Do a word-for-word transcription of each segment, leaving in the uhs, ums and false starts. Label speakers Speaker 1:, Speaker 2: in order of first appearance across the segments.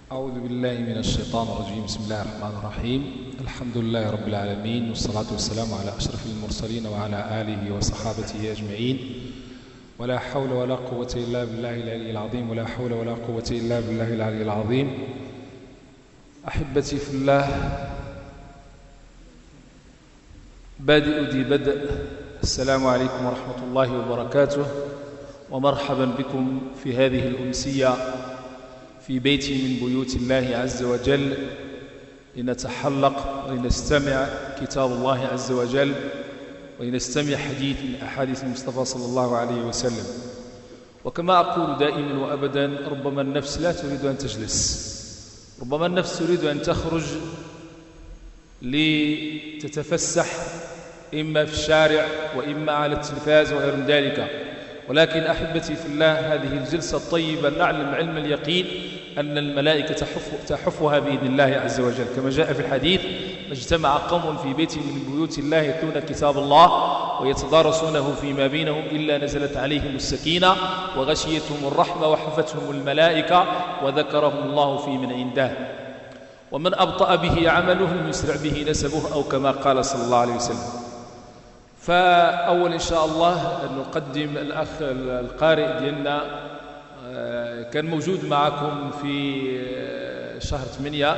Speaker 1: أعوذ بالله من الشيطان الرجيم. بسم الله الرحمن الرحيم. الحمد لله رب العالمين، والصلاة والسلام على أشرف المرسلين وعلى آله وصحابته أجمعين. ولا حول ولا قوة إلا بالله العلي العظيم، ولا حول ولا قوة إلا بالله العلي العظيم. أحبتي في الله، بادئ ذي بدء، السلام عليكم ورحمة الله وبركاته، ومرحبا بكم في هذه الأمسية في بيت من بيوت الله عز وجل، لنتحلق ولنستمع كتاب الله عز وجل، ولنستمع حديث من أحاديث المصطفى صلى الله عليه وسلم. وكما أقول دائما وأبدا، ربما النفس لا تريد أن تجلس، ربما النفس تريد أن تخرج لتتفسح، إما في الشارع وإما على التلفاز وغير ذلك. ولكن أحبتي في الله، هذه الجلسة الطيبة نعلم علم اليقين أن الملائكة تحف تحفها بإذن الله عز وجل، كما جاء في الحديث: ما اجتمع قوم في بيت من بيوت الله يتلون كتاب الله ويتدارسونه فيما بينهم إلا نزلت عليهم السكينة وغشيتهم الرحمة وحفتهم الملائكة وذكرهم الله في من عنده. ومن أبطأ به عمله لم يسرع به نسبه، أو كما قال صلى الله عليه وسلم. فأول إن شاء الله نقدم الأخ القارئ ديالنا، كان موجود معكم في شهر ثمانية،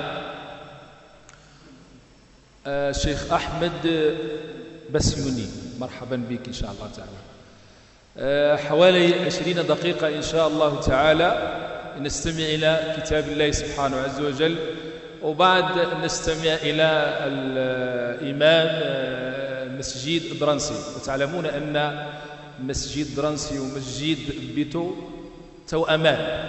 Speaker 1: الشيخ أحمد بسيوني. مرحبا بك إن شاء الله تعالى. حوالي عشرين دقيقة إن شاء الله تعالى نستمع إلى كتاب الله سبحانه عز وجل، وبعد نستمع إلى الإمام مسجد درنسي. وتعلمون أن مسجد درنسي ومسجد بيتو توأمان،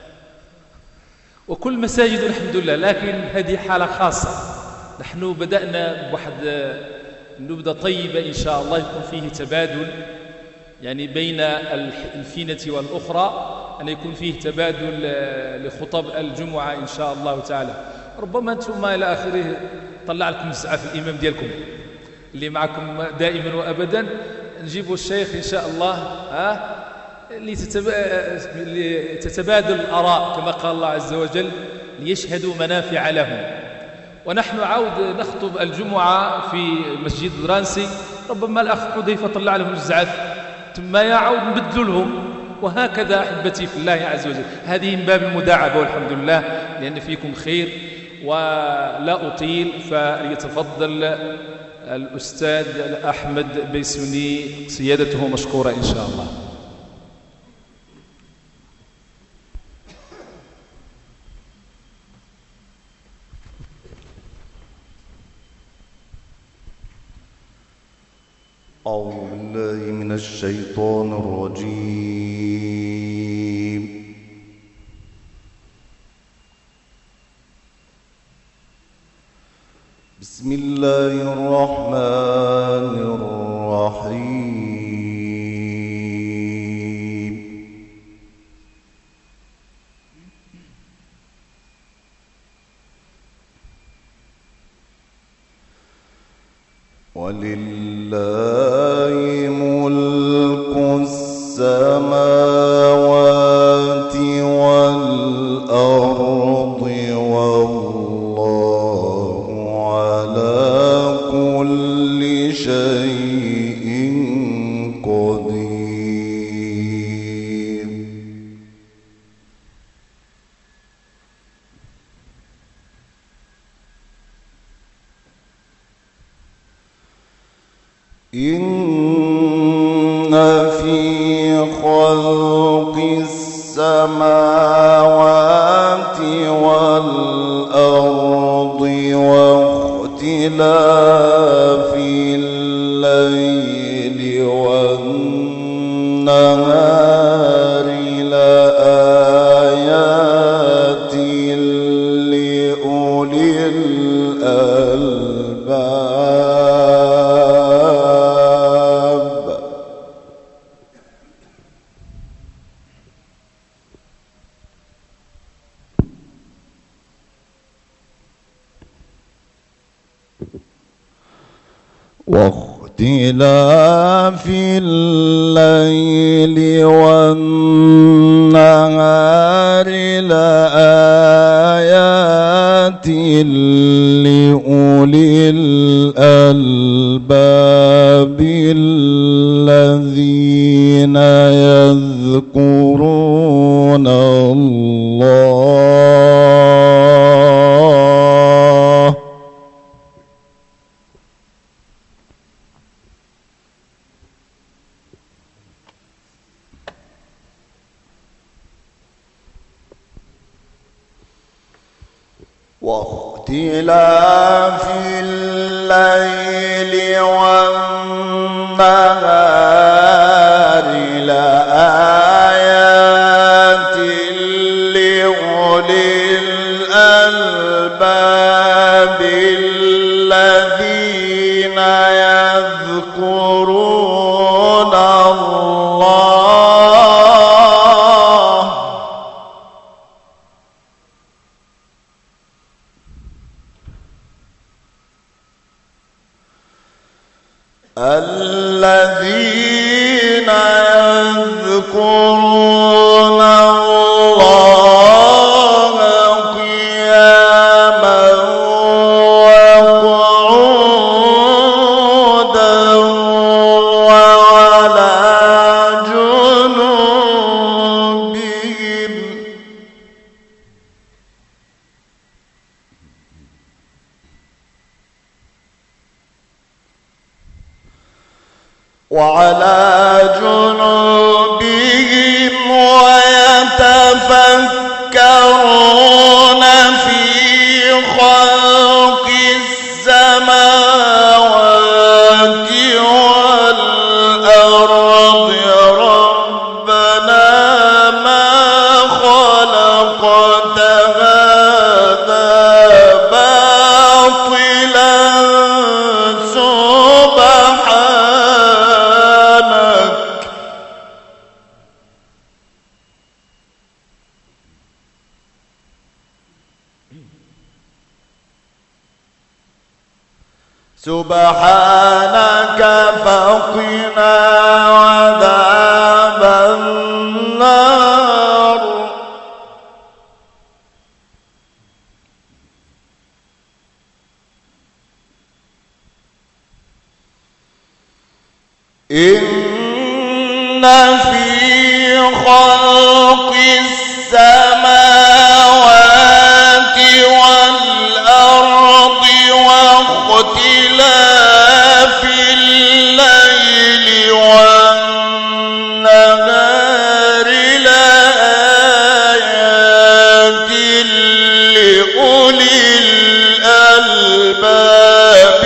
Speaker 1: وكل مساجد الحمد لله، لكن هذه حالة خاصة. نحن بدأنا بواحد نبذة طيبة إن شاء الله، يكون فيه تبادل يعني بين الفينة والأخرى، أن يكون فيه تبادل لخطب الجمعة إن شاء الله تعالى. ربما أنتم إلى آخره طلع لكم الزعف الإمام ديالكم اللي معكم دائما وأبدا، نجيبوا الشيخ إن شاء الله ها لتتبادل الآراء كما قال الله عز وجل: ليشهدوا منافع لهم. ونحن عاود نخطب الجمعة في مسجد درانسي، ربما الأخ حذيفة طلع لهم الزعف ثم يعود نبدل لهم، وهكذا أحبتي في الله عز وجل. هذه من باب المداعبة والحمد لله، لأن فيكم خير. ولا أطيل، فليتفضل الأستاذ أحمد بيسوني سيادته مشكورة إن شاء الله.
Speaker 2: أعوذ بالله من الشيطان الرجيم. بسم الله الرحمن الرحيم. ولله ملك السماوات والأرض، والله على كل شيء قدير. إن في خلق السماوات والأرض واختلاف الليل والنهار لآيات لأولي الألباب. واختلاف الليل والنهار لآيات الذين يذكرون الله واختلاف الليل والنهار لآيات لأولي الألباب الذين يذكرون الله الذين يذكرون الله قياما وقعودا وعلى جنوبهم وعلى جنوبهم ويتفكرون في خلق السماوات والأرض ربنا ما خلقت هذا باطلا سبحانك فقنا عذاب النار إن في خلق السماوات والأرض واختلاف الليل والنهار لآيات لأولي الألباب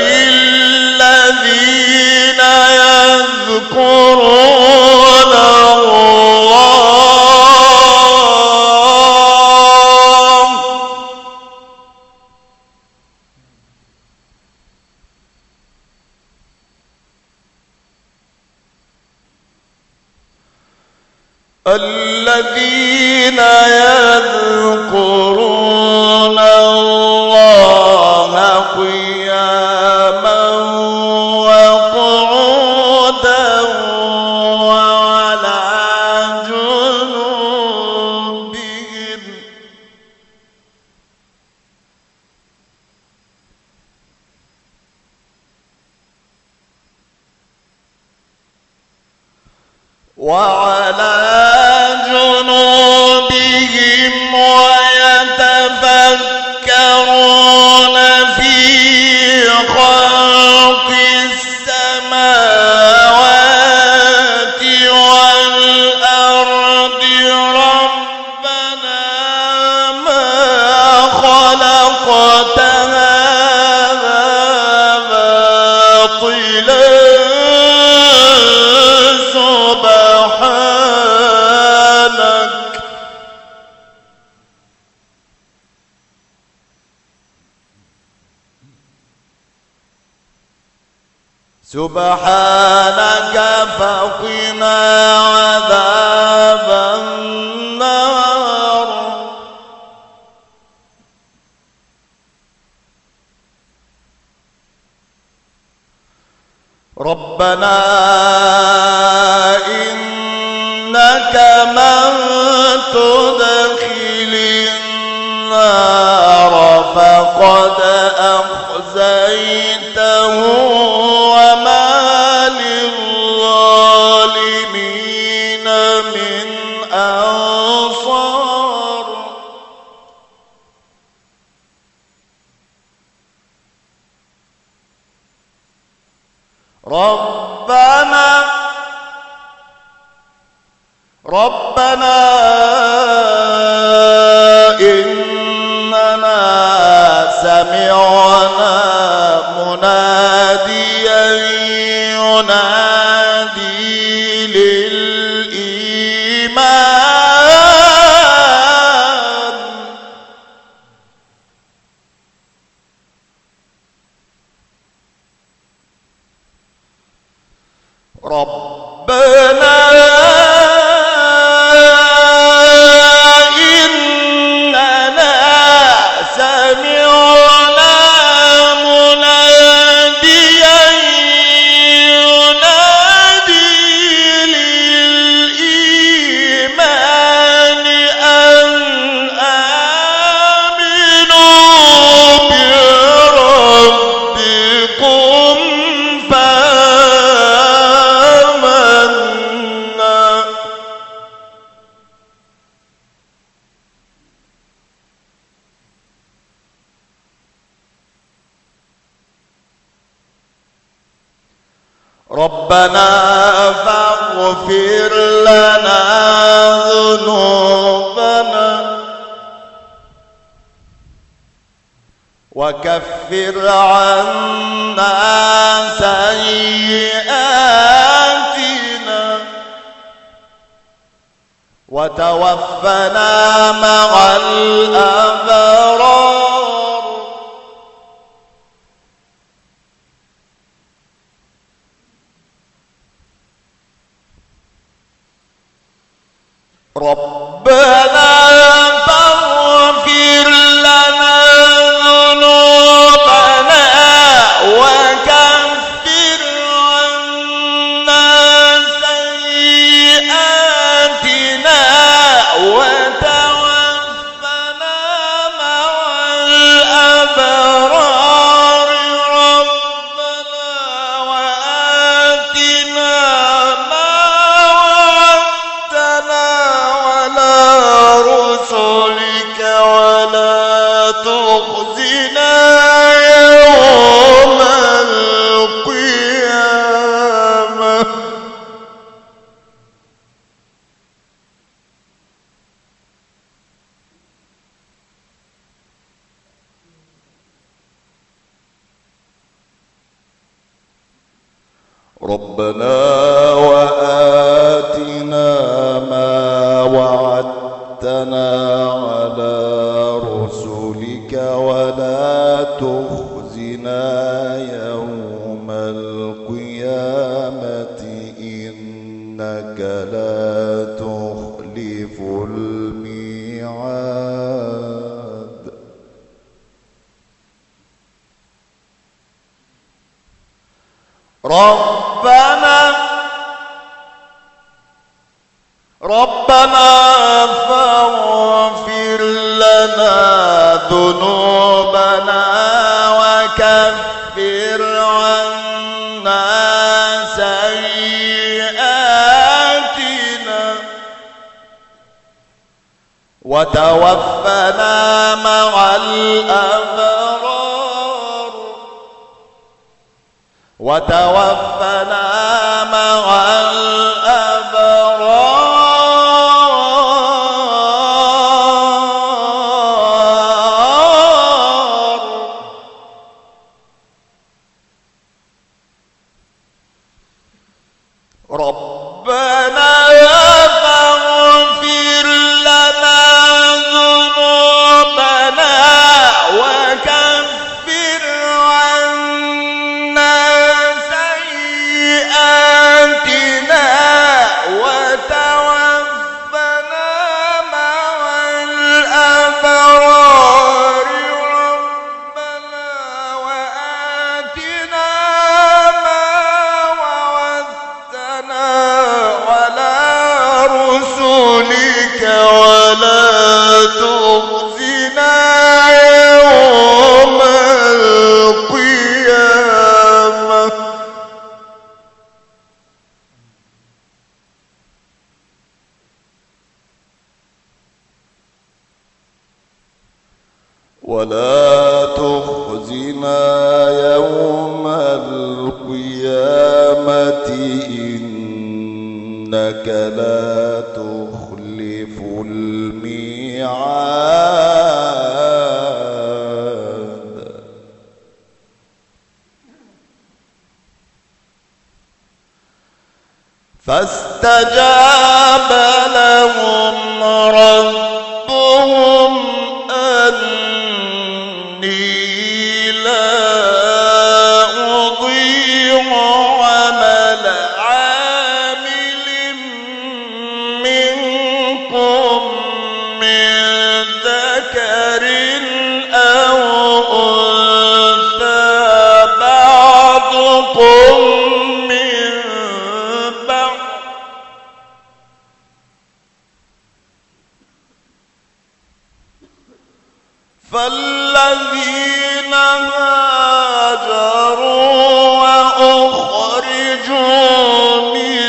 Speaker 2: الذين يذكرون الله الذين يذكرون الله قياما وقعودا وعلى جنوبهم وعلى جنوبهم ويتفكرون في خلق السماوات والأرض ربنا ما خلقت هذا باطلا سبحانك فقنا عذاب النار ربنا إنك من تدخل النار فقد أخزيته وما للظالمين ربنا ربنا إننا سمعنا مناديا ينادي للإيمان ربنا ربنا فاغفر لنا ذنوبنا وكفر عنا سيئاتنا وتوفنا مع الأبرار ربنا فاغفر لنا ذنوبنا وكفر عنا سيئاتنا وتوفنا مع الأبرار ربنا وآتنا ما وعدتنا رسلك ولا تخزنا يوم القيامة ربنا وآتنا ما وعدتنا على رسلك ولا تخزنا يوم القيامة إنك لا تخلف الميعاد ربنا ربنا فاغفر لنا ذنوبنا وكفر عنا سيئاتنا وتوفنا مع الأبرار وتوفنا مع الأبرار ربنا فاغفر لنا ذنوبنا وكفر عنا سيئاتنا وتوفنا مع الأبرار ربنا وآتنا ما وعدتنا ولا رسلك ولا تخزنا يوم القيامة ولا تخزنا يوم القيامة إنك لا تخلف الميعاد فاستجاب لهم ربهم أني لا أضيع عمل عامل منكم من ذكر أو أنثى بعضكم من بعض فالذين هاجروا وأخرجوا من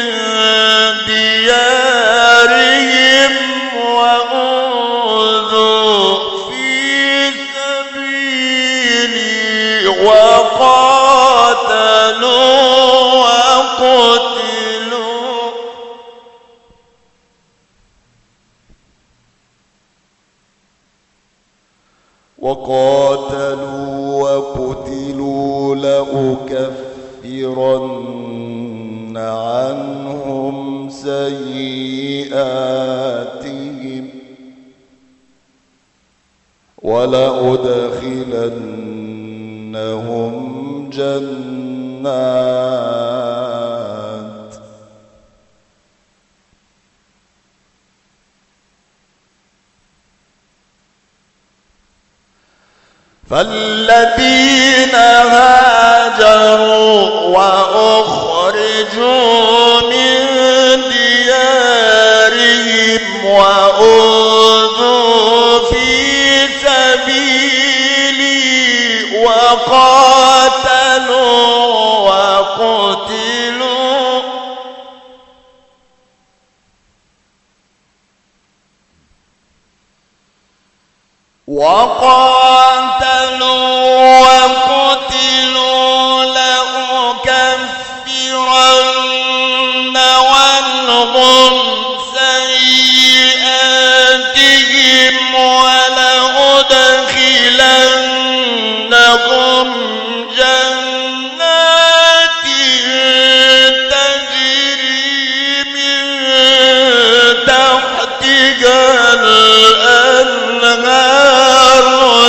Speaker 2: ديارهم وأوذوا في سبيلي وقاتلوا وقتلوا وقاتلوا وقتلوا لأكفرن عنهم سيئاتهم ولأدخلنهم جنات فالذين هاجروا وأخرجوا من ديارهم وأوذوا في سبيلي وقاتلوا وقتلوا وقاتلوا وقتلوا لأكفرن عنهم سيئاتهم ولأدخلنهم جنات تجري من تحتها الأنهار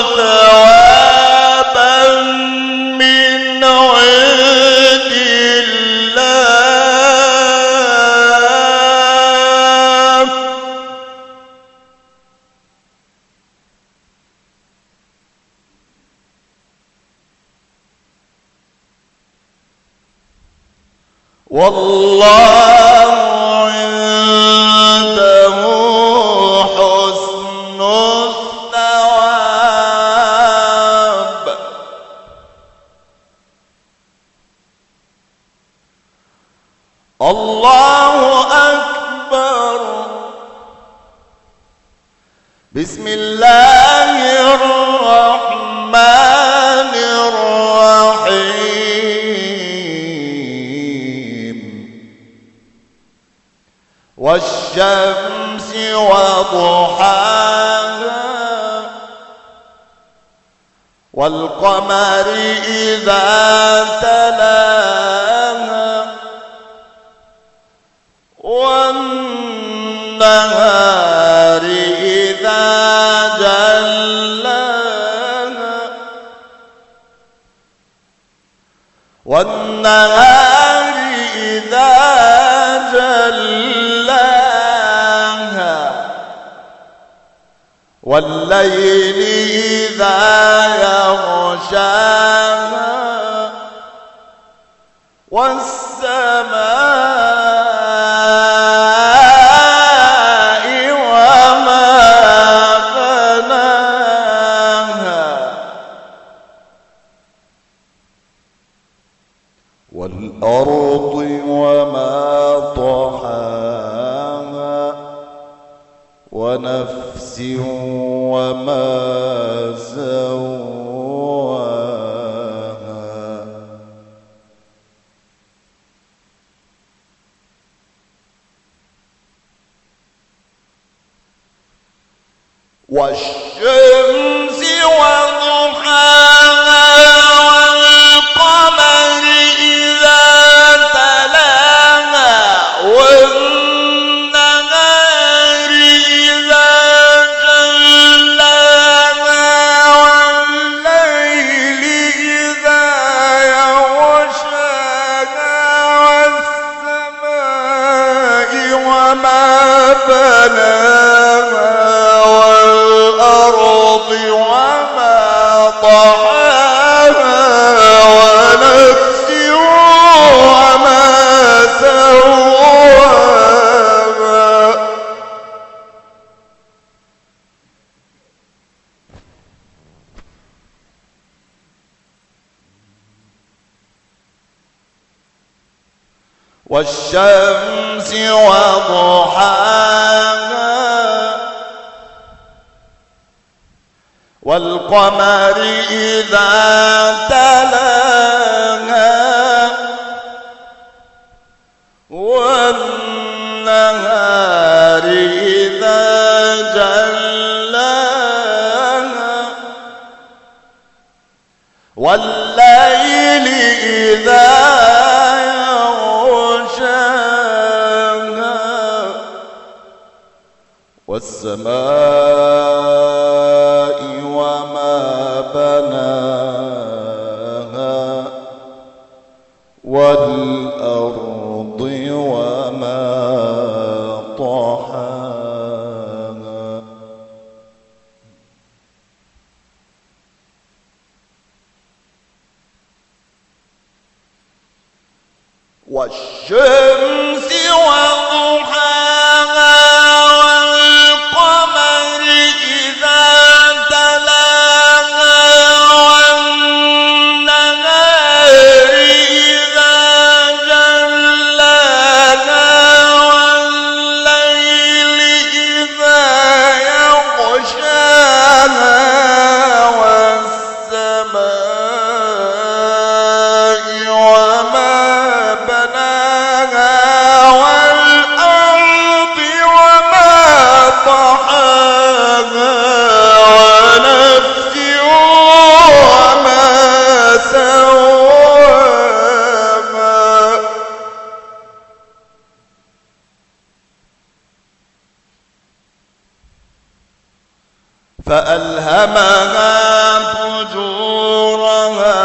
Speaker 2: ثوابا من عند الله والله عنده حسن الثواب الله أكبر بسم الله الرحمن الرحيم والشمس وضحاها والقمر إذا تلاها والنهار إذا جلاها والنهار إذا جلاها والليل إذا يغشاها والسماء وما بناها والأرض وما طحاها ونفس وما سواها والشمس وضحاها والقمر إذا تلاها والنهار إذا جلاها والليل إذا يغشاها والسماء وما بناها والأرض وما طحاها ونفس وما سواها والشمس وضحاها والقمر إذا تلاها والنهار إذا جلاها والليل إذا يغشاها والسماء وما بناها والأرض وما طحاها والشمس وضحاها والقمر إذا تلاها والنهار إذا جلاها والليل إذا يغشاها والسماء وما بناها والأرض وما طحاها ونفس وما سواها فألهمها فجورها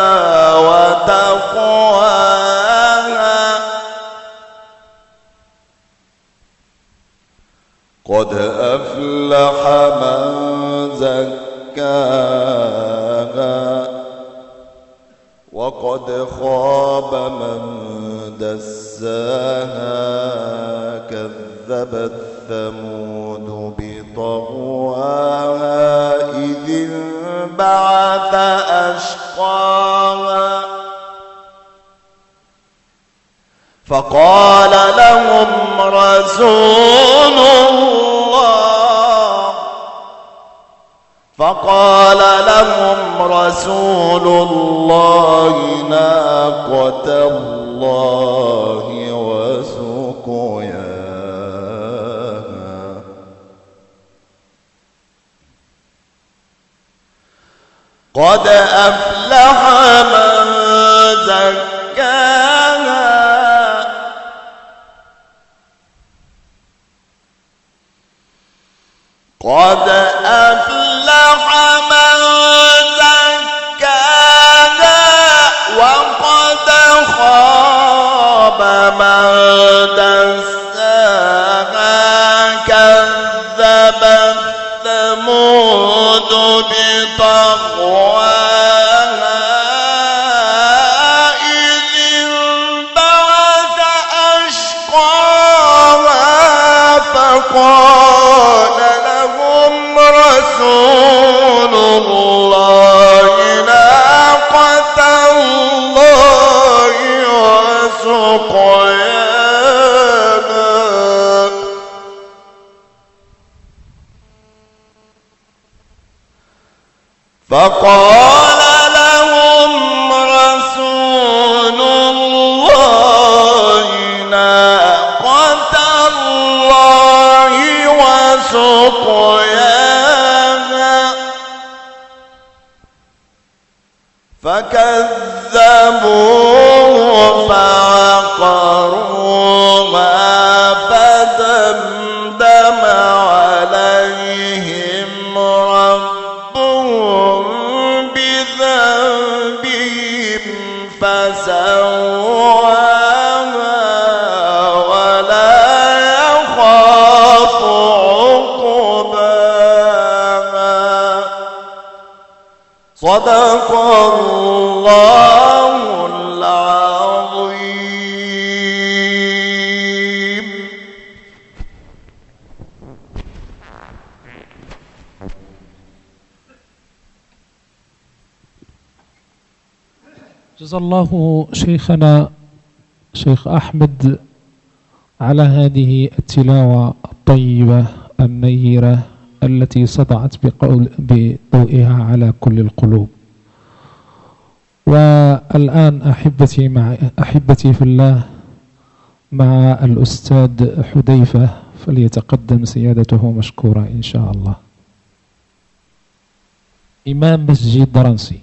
Speaker 2: وتقواها قد أفلح من زكاها وقد خاب من دساها كذبت ثمود بطغواها إذ انبعث أشقاها فقال لهم رسول الله فقال لهم رسول الله ناقة الله وسقياها قد أفلح من زكاها قد أفلح من زكاها وقد خاب من دساها كذبت ثمود بطغواها إذ انبعث أشقاها فقال لهم رسول الله ناقة الله وسقياها فقال لهم رسول الله ناقة الله وسقياها فكذبوه فعقروها فدمدم عليهم ربهم بذنبهم فسواها ولا يخاف عقباها. صدق الله العظيم.
Speaker 3: جزا الله شيخنا شيخ أحمد على هذه التلاوة الطيبة النيرة التي سطعت بقول بضوئها على كل القلوب. والآن أحبتي مع أحبتي في الله مع الأستاذ حذيفة، فليتقدم سيادته مشكورا إن شاء الله. إمام مسجد درنسي.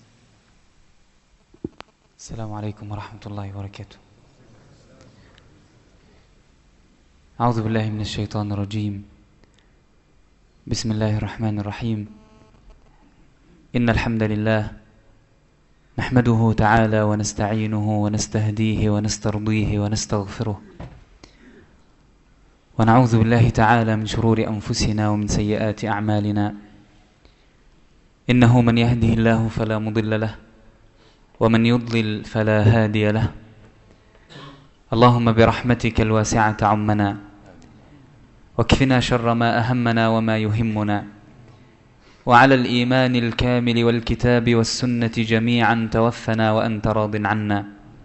Speaker 4: السلام عليكم ورحمة الله وبركاته. أعوذ بالله من الشيطان الرجيم. بسم الله الرحمن الرحيم. إن الحمد لله نحمده تعالى ونستعينه ونستهديه ونسترضيه ونستغفره، ونعوذ بالله تعالى من شرور أنفسنا ومن سيئات أعمالنا. إنه من يهده الله فلا مضل له ومن يضلل فلا هادي له. اللهم برحمتك الواسعة عمنا واكفنا شر ما أهمنا وما يهمنا، وعلى الإيمان الكامل والكتاب والسنة جميعا توفنا وأنت راض عنا.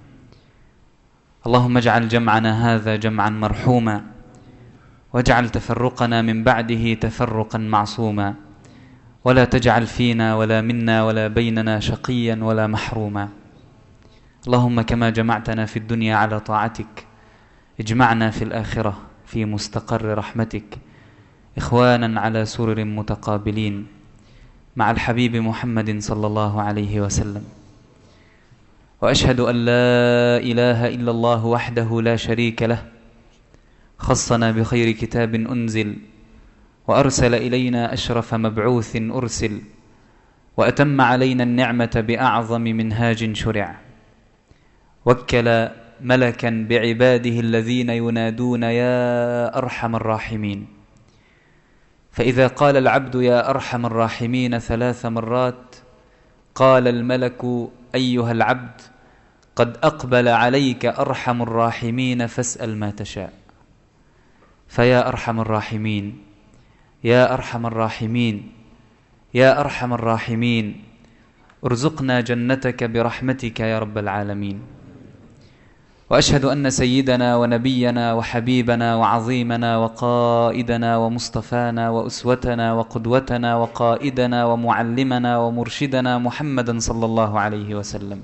Speaker 4: اللهم اجعل جمعنا هذا جمعا مرحوما، واجعل تفرقنا من بعده تفرقا معصوما، ولا تجعل فينا ولا منا ولا بيننا شقيا ولا محروما. اللهم كما جمعتنا في الدنيا على طاعتك اجمعنا في الآخرة في مستقر رحمتك إخوانا على سرر متقابلين مع الحبيب محمد صلى الله عليه وسلم. وأشهد أن لا إله إلا الله وحده لا شريك له، خصنا بخير كتاب أنزل، وأرسل إلينا أشرف مبعوث أرسل، وأتم علينا النعمة بأعظم منهاج شرع، وكل ملكا بعباده الذين ينادون يا أرحم الراحمين. فإذا قال العبد يا أرحم الراحمين ثلاث مرات قال الملك أيها العبد قد أقبل عليك أرحم الراحمين فاسأل ما تشاء. فيا أرحم الراحمين يا أرحم الراحمين يا أرحم الراحمين ارزقنا جنتك برحمتك يا رب العالمين. وأشهد أن سيدنا ونبينا وحبيبنا وعظيمنا وقائدنا ومصطفانا وأسوتنا وقدوتنا وقائدنا ومعلمنا ومرشدنا محمدا صلى الله عليه وسلم،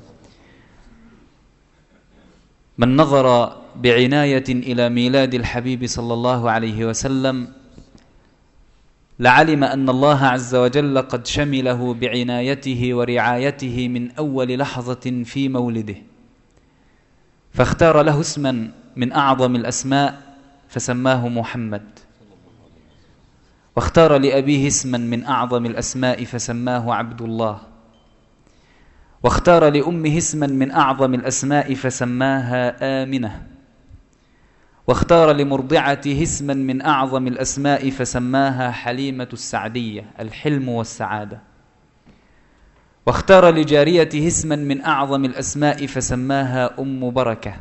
Speaker 4: من نظر بعناية إلى ميلاد الحبيب صلى الله عليه وسلم لعلم أن الله عز وجل قد شمله بعنايته ورعايته من أول لحظة في مولده، فاختار له اسما من أعظم الأسماء فسماه محمد، واختار لأبيه اسما من أعظم الأسماء فسماه عبد الله، واختار لأمه اسما من أعظم الأسماء فسماها آمنة، واختار لمرضعته اسما من أعظم الأسماء فسماها حليمة السعدية، الحلم والسعادة، واختار لجاريته اسما من أعظم الأسماء فسماها أم بركة،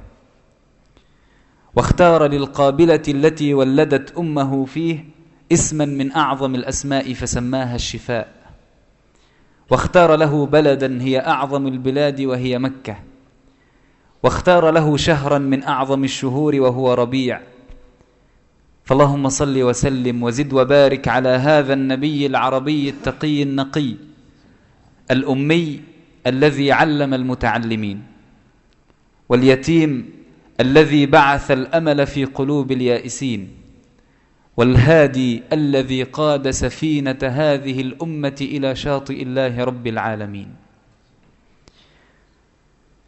Speaker 4: واختار للقابلة التي ولدت أمه فيه اسما من أعظم الأسماء فسماها الشفاء، واختار له بلدا هي أعظم البلاد وهي مكة، واختار له شهرا من أعظم الشهور وهو ربيع. فاللهم صل وسلم وزد وبارك على هذا النبي العربي التقي النقي الأمي الذي علم المتعلمين، واليتيم الذي بعث الأمل في قلوب اليائسين، والهادي الذي قاد سفينة هذه الأمة إلى شاطئ الله رب العالمين.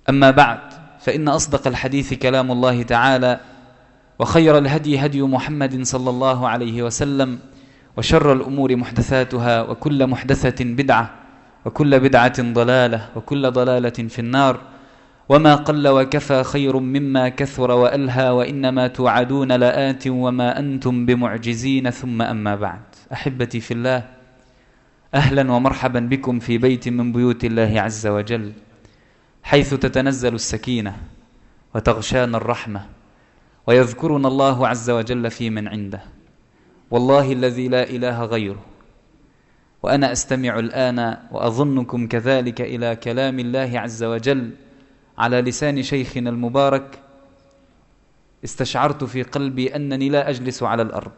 Speaker 4: أما بعد، فإن أصدق الحديث كلام الله تعالى، وخير الهدي هدي محمد صلى الله عليه وسلم، وشر الأمور محدثاتها، وكل محدثة بدعة، وكل بدعة ضلالة، وكل ضلالة في النار. وما قل وكفى خير مما كثر وألهى، وإنما توعدون لآت وما أنتم بمعجزين. ثم أما بعد، أحبتي في الله، أهلا ومرحبا بكم في بيت من بيوت الله عز وجل، حيث تتنزل السكينة وتغشانا الرحمة، ويذكرنا الله عز وجل في من عنده. والله الذي لا إله غيره، وأنا أستمع الآن وأظنكم كذلك إلى كلام الله عز وجل على لسان شيخنا المبارك، استشعرت في قلبي أنني لا أجلس على الأرض،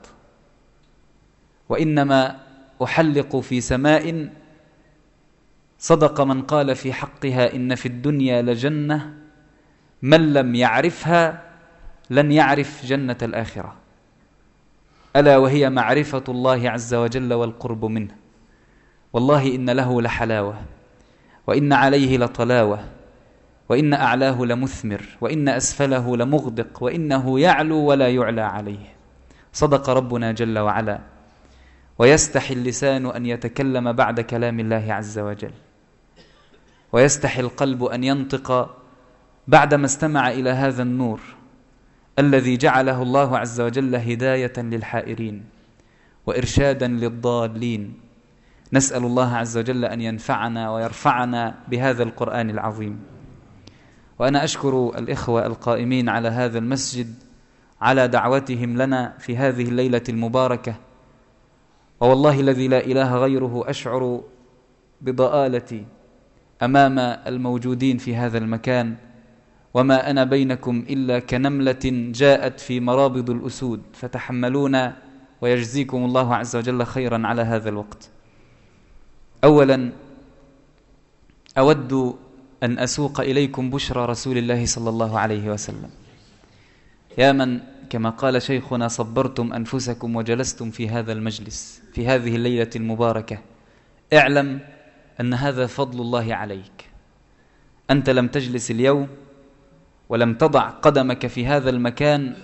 Speaker 4: وإنما أحلق في سماء صدق من قال في حقها: إن في الدنيا لجنة من لم يعرفها لن يعرف جنة الآخرة، ألا وهي معرفة الله عز وجل والقرب منه. والله إن له لحلاوة، وإن عليه لطلاوة، وإن أعلاه لمثمر، وإن أسفله لمغدق، وإنه يعلو ولا يعلى عليه. صدق ربنا جل وعلا، ويستحي اللسان أن يتكلم بعد كلام الله عز وجل، ويستحي القلب أن ينطق بعدما استمع إلى هذا النور الذي جعله الله عز وجل هداية للحائرين وإرشادا للضالين. نسأل الله عز وجل أن ينفعنا ويرفعنا بهذا القرآن العظيم. وأنا أشكر الإخوة القائمين على هذا المسجد على دعوتهم لنا في هذه الليلة المباركة، ووالله الذي لا إله غيره أشعر بضآلتي أمام الموجودين في هذا المكان، وما أنا بينكم إلا كنملة جاءت في مرابض الأسود، فتحملونا ويجزيكم الله عز وجل خيرا على هذا الوقت. أولا أود أن أسوق إليكم بشرى رسول الله صلى الله عليه وسلم. يا من كما قال شيخنا صبرتم أنفسكم وجلستم في هذا المجلس في هذه الليلة المباركة، اعلم أن هذا فضل الله عليك. أنت لم تجلس اليوم ولم تضع قدمك في هذا المكان،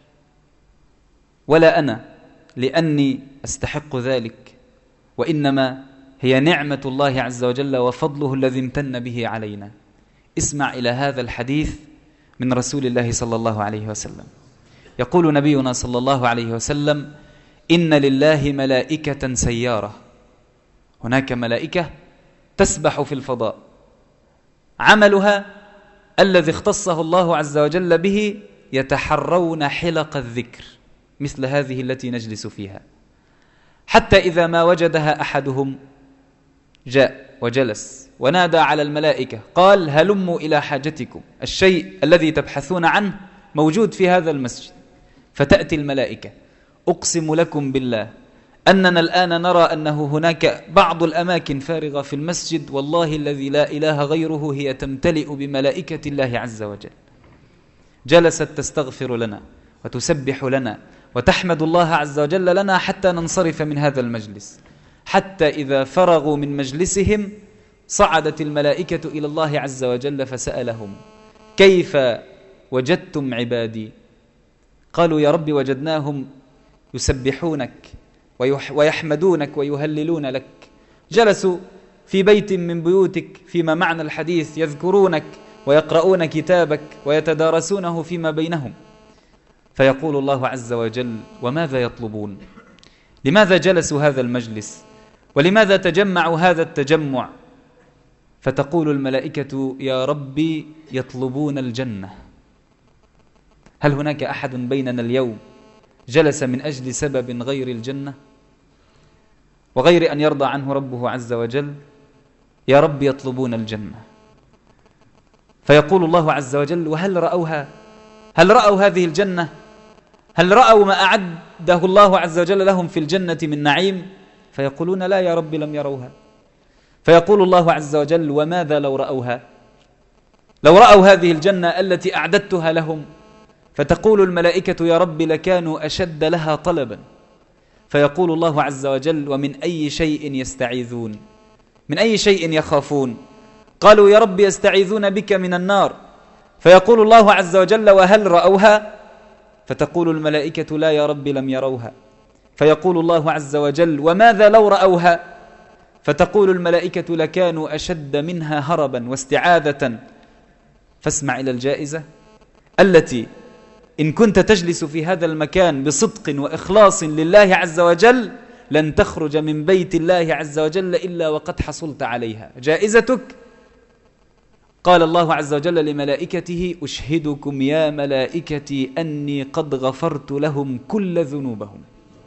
Speaker 4: ولا أنا لأني أستحق ذلك، وإنما هي نعمة الله عز وجل وفضله الذي امتن به علينا. اسمع إلى هذا الحديث من رسول الله صلى الله عليه وسلم. يقول نبينا صلى الله عليه وسلم: إن لله ملائكة سيارة. هناك ملائكة تسبح في الفضاء، عملها الذي اختصه الله عز وجل به يتحرون حلق الذكر مثل هذه التي نجلس فيها، حتى إذا ما وجدها أحدهم جاء وجلس ونادى على الملائكة قال: هلموا إلى حاجتكم، الشيء الذي تبحثون عنه موجود في هذا المسجد. فتأتي الملائكة. أقسم لكم بالله أننا الآن نرى أنه هناك بعض الأماكن فارغة في المسجد، والله الذي لا إله غيره هي تمتلئ بملائكة الله عز وجل، جلست تستغفر لنا وتسبح لنا وتحمد الله عز وجل لنا حتى ننصرف من هذا المجلس. حتى إذا فرغوا من مجلسهم صعدت الملائكة إلى الله عز وجل فسألهم: كيف وجدتم عبادي؟ قالوا: يا رب وجدناهم يسبحونك ويحمدونك ويهللون لك. جلسوا في بيت من بيوتك فيما معنى الحديث يذكرونك ويقرؤون كتابك ويتدارسونه فيما بينهم. فيقول الله عز وجل: وماذا يطلبون؟ لماذا جلسوا هذا المجلس؟ ولماذا تجمعوا هذا التجمع؟ فتقول الملائكة: يا ربي يطلبون الجنة. هل هناك أحد بيننا اليوم جلس من أجل سبب غير الجنة وغير أن يرضى عنه ربه عز وجل؟ يا رب يطلبون الجنة. فيقول الله عز وجل: وهل رأوها؟ هل رأوا هذه الجنة؟ هل رأوا ما أعده الله عز وجل لهم في الجنة من نعيم؟ فيقولون: لا يا رب لم يروها. فيقول الله عز وجل: وماذا لو رأوها؟ لو رأوا هذه الجنة التي أعددتها لهم؟ فتقول الملائكة: يا رب لكانوا أشد لها طلبا. فيقول الله عز وجل: ومن أي شيء يستعيذون؟ من أي شيء يخافون؟ قالوا يا رب يستعيذون بك من النار، فيقول الله عز وجل وهل رأوها؟ فتقول الملائكة لا يا رب لم يروها. فيقول الله عز وجل وماذا لو رأوها؟ فتقول الملائكة لكانوا أشد منها هربا واستعاذة. فاسمع إلى الجائزة التي إن كنت تجلس في هذا المكان بصدق وإخلاص لله عز وجل لن تخرج من بيت الله عز وجل إلا وقد حصلت عليها. جائزتك قال الله عز وجل لملائكته أشهدكم يا ملائكتي أني قد غفرت لهم كل ذنوبهم.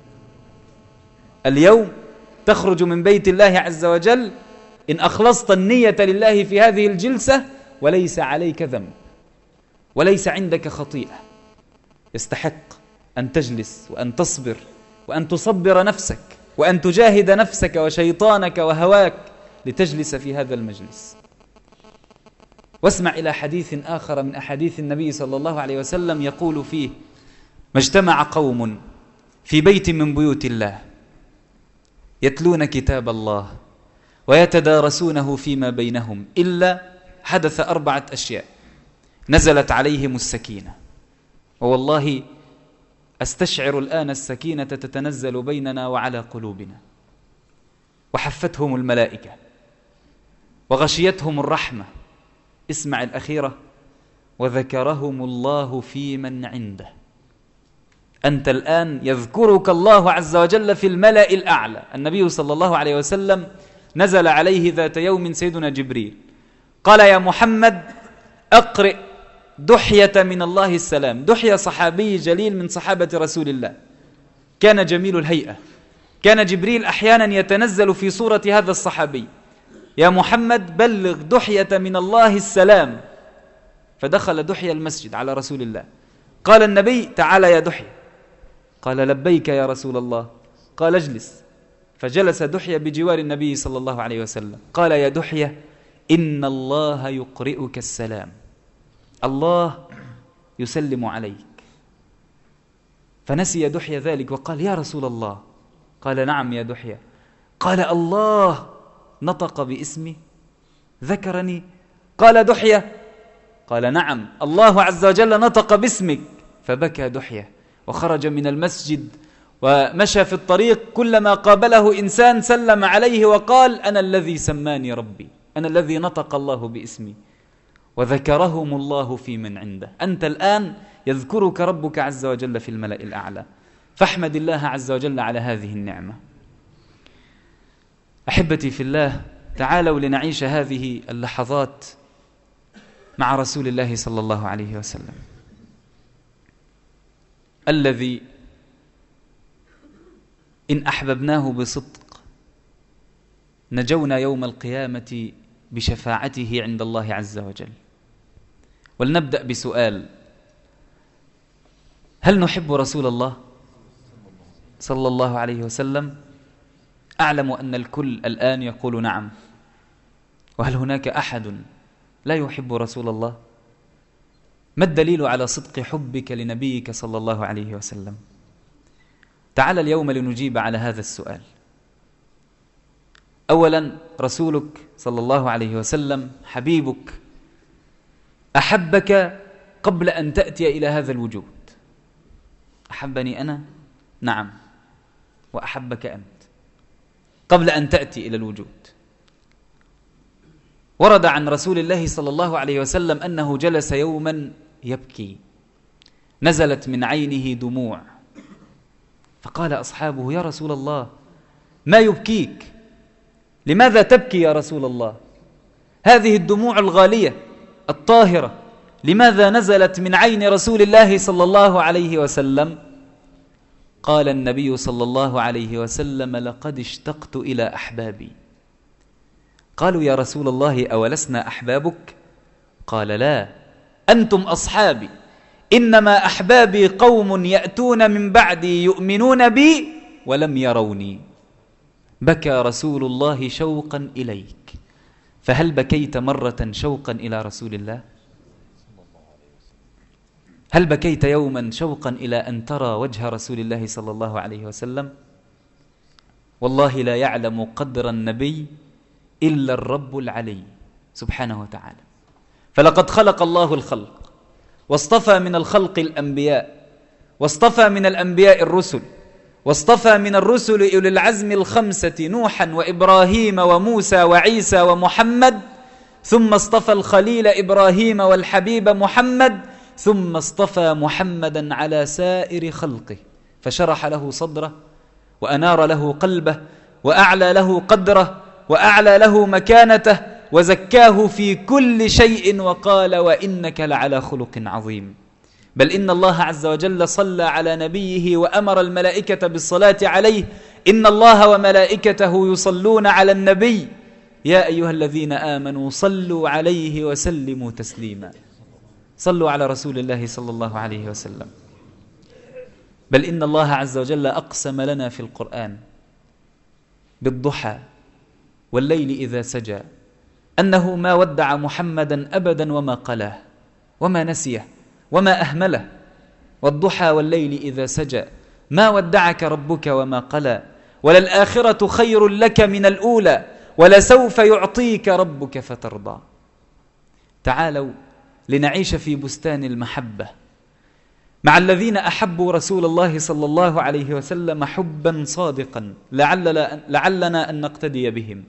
Speaker 4: اليوم تخرج من بيت الله عز وجل إن أخلصت النية لله في هذه الجلسة وليس عليك ذنب وليس عندك خطيئة. يستحق أن تجلس وأن تصبر وأن تصبر نفسك وأن تجاهد نفسك وشيطانك وهواك لتجلس في هذا المجلس. واسمع إلى حديث آخر من أحاديث النبي صلى الله عليه وسلم يقول فيه ما اجتمع قوم في بيت من بيوت الله يتلون كتاب الله ويتدارسونه فيما بينهم إلا حدث أربعة أشياء. نزلت عليهم السكينة، ووالله أستشعر الآن السكينة تتنزل بيننا وعلى قلوبنا، وحفتهم الملائكة وغشيتهم الرحمة. اسمع الأخيرة وذكرهم الله في من عنده. أنت الآن يذكرك الله عز وجل في الملأ الأعلى. النبي صلى الله عليه وسلم نزل عليه ذات يوم سيدنا جبريل قال يا محمد أقرئ دحية من الله السلام. دحية صحابي جليل من صحابة رسول الله، كان جميل الهيئة. كان جبريل أحيانا يتنزل في صورة هذا الصحابي يا محمد بلغ دحية من الله السلام. فدخل دحية المسجد على رسول الله. قال النبي تعال يا دحية. قال لبيك يا رسول الله. قال اجلس. فجلس دحية بجوار النبي صلى الله عليه وسلم. قال يا دحية إن الله يقرئك السلام، الله يسلم عليك. فنسي دحية ذلك وقال يا رسول الله. قال نعم يا دحية. قال الله نطق باسمي ذكرني. قال دحية. قال نعم الله عز وجل نطق باسمك. فبكى دحية وخرج من المسجد ومشى في الطريق، كلما قابله إنسان سلم عليه وقال أنا الذي سماني ربي، أنا الذي نطق الله باسمي. وذكرهم الله في من عنده. أنت الآن يذكرك ربك عز وجل في الملأ الأعلى، فاحمد الله عز وجل على هذه النعمة. أحبتي في الله، تعالوا لنعيش هذه اللحظات مع رسول الله صلى الله عليه وسلم الذي إن أحببناه بصدق نجونا يوم القيامة بشفاعته عند الله عز وجل. ولنبدأ بسؤال: هل نحب رسول الله صلى الله عليه وسلم؟ أعلم أن الكل الآن يقول نعم. وهل هناك أحد لا يحب رسول الله؟ ما الدليل على صدق حبك لنبيك صلى الله عليه وسلم؟ تعال اليوم لنجيب على هذا السؤال. أولا، رسولك صلى الله عليه وسلم حبيبك أحبك قبل أن تأتي إلى هذا الوجود. أحبني أنا؟ نعم، وأحبك أنت قبل أن تأتي إلى الوجود. ورد عن رسول الله صلى الله عليه وسلم أنه جلس يوما يبكي، نزلت من عينه دموع، فقال أصحابه: يا رسول الله، ما يبكيك؟ لماذا تبكي يا رسول الله؟ هذه الدموع الغالية الطاهرة لماذا نزلت من عين رسول الله صلى الله عليه وسلم؟ قال النبي صلى الله عليه وسلم: لقد اشتقت إلى أحبابي. قالوا: يا رسول الله، أولسنا أحبابك؟ قال: لا، أنتم أصحابي، إنما أحبابي قوم يأتون من بعدي يؤمنون بي ولم يروني. بكى رسول الله شوقا إليك. فهل بكيت مرة شوقا إلى رسول الله؟ هل بكيت يوما شوقا إلى أن ترى وجه رسول الله صلى الله عليه وسلم؟ والله لا يعلم قدر النبي إلا الرب العلي سبحانه وتعالى. فلقد خلق الله الخلق، واصطفى من الخلق الأنبياء، واصطفى من الأنبياء الرسل، واصطفى من الرسل أولي العزم الخمسة نوحا وإبراهيم وموسى وعيسى ومحمد، ثم اصطفى الخليل إبراهيم والحبيب محمد، ثم اصطفى محمدا على سائر خلقه، فشرح له صدره وأنار له قلبه وأعلى له قدره وأعلى له مكانته وزكاه في كل شيء، وقال وإنك لعلى خلق عظيم. بل إن الله عز وجل صلى على نبيه وأمر الملائكة بالصلاة عليه. إن الله وملائكته يصلون على النبي يا أيها الذين آمنوا صلوا عليه وسلموا تسليما. صلوا على رسول الله صلى الله عليه وسلم. بل إن الله عز وجل أقسم لنا في القرآن بالضحى والليل إذا سجى أنه ما ودع محمدا أبدا وما قلاه وما نسيه وما أهمله. والضحى والليل إذا سجى ما ودعك ربك وما قلى، وللآخرة خير لك من الأولى، ولسوف يعطيك ربك فترضى. تعالوا لنعيش في بستان المحبة مع الذين أحبوا رسول الله صلى الله عليه وسلم حبا صادقا، لعلنا, لعلنا أن نقتدي بهم.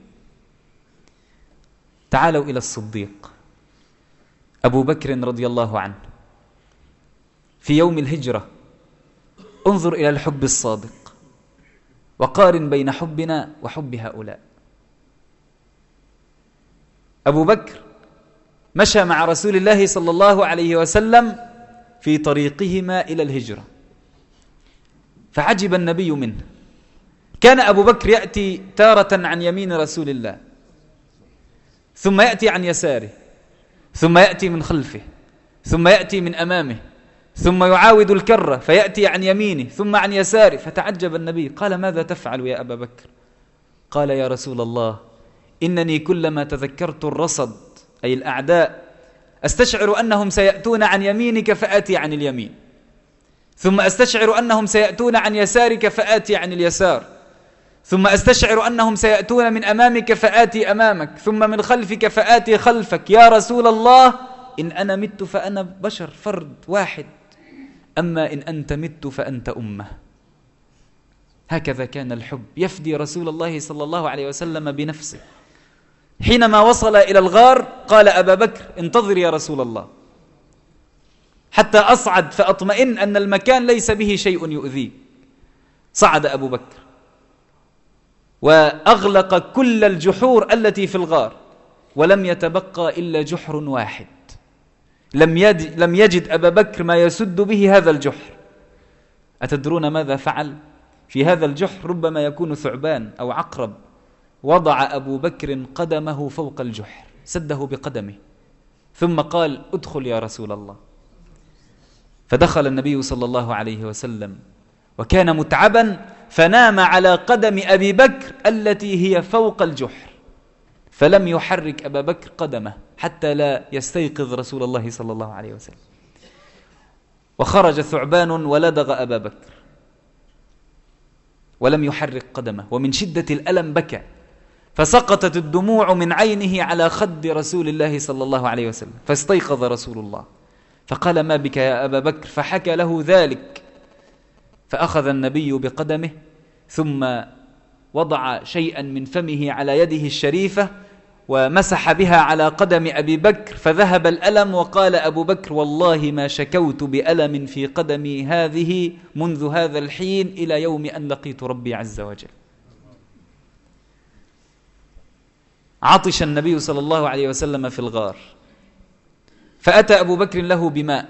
Speaker 4: تعالوا إلى الصديق أبو بكر رضي الله عنه في يوم الهجرة. انظر إلى الحب الصادق وقارن بين حبنا وحب هؤلاء. أبو بكر مشى مع رسول الله صلى الله عليه وسلم في طريقهما إلى الهجرة، فعجب النبي منه. كان أبو بكر يأتي تارة عن يمين رسول الله، ثم يأتي عن يساره، ثم يأتي من خلفه، ثم يأتي من أمامه، ثم يعاود الكرة فيأتي عن يمينه ثم عن يساره. فتعجب النبي، قال ماذا تفعل يا أبا بكر؟ قال يا رسول الله إنني كلما تذكرت الرصد أي الأعداء أستشعر أنهم سيأتون عن يمينك فآتي عن اليمين، ثم أستشعر أنهم سيأتون عن يسارك فآتي عن اليسار، ثم أستشعر أنهم سيأتون من أمامك فآتي أمامك، ثم من خلفك فآتي خلفك. يا رسول الله إن أنا مت فأنا بشر فرد واحد، أما إن أنت مت فأنت أمة. هكذا كان الحب يفدي رسول الله صلى الله عليه وسلم بنفسه. حينما وصل إلى الغار قال أبا بكر انتظر يا رسول الله حتى أصعد فأطمئن أن المكان ليس به شيء يؤذيه. صعد أبو بكر وأغلق كل الجحور التي في الغار، ولم يتبقى إلا جحر واحد. لم يجد, لم يجد أبا بكر ما يسد به هذا الجحر. أتدرون ماذا فعل؟ في هذا الجحر ربما يكون ثعبان أو عقرب. وضع أبو بكر قدمه فوق الجحر، سده بقدمه، ثم قال ادخل يا رسول الله. فدخل النبي صلى الله عليه وسلم وكان متعبا، فنام على قدم أبي بكر التي هي فوق الجحر، فلم يحرك أبا بكر قدمه حتى لا يستيقظ رسول الله صلى الله عليه وسلم. وخرج ثعبان ولدغ أبا بكر ولم يحرك قدمه، ومن شدة الألم بكى، فسقطت الدموع من عينه على خد رسول الله صلى الله عليه وسلم. فاستيقظ رسول الله فقال ما بك يا أبا بكر؟ فحكى له ذلك. فأخذ النبي بقدمه ثم وضع شيئا من فمه على يده الشريفة ومسح بها على قدم أبي بكر، فذهب الألم. وقال أبو بكر والله ما شكوت بألم في قدمي هذه منذ هذا الحين إلى يوم أن لقيت ربي عز وجل. عطش النبي صلى الله عليه وسلم في الغار، فأتى أبو بكر له بماء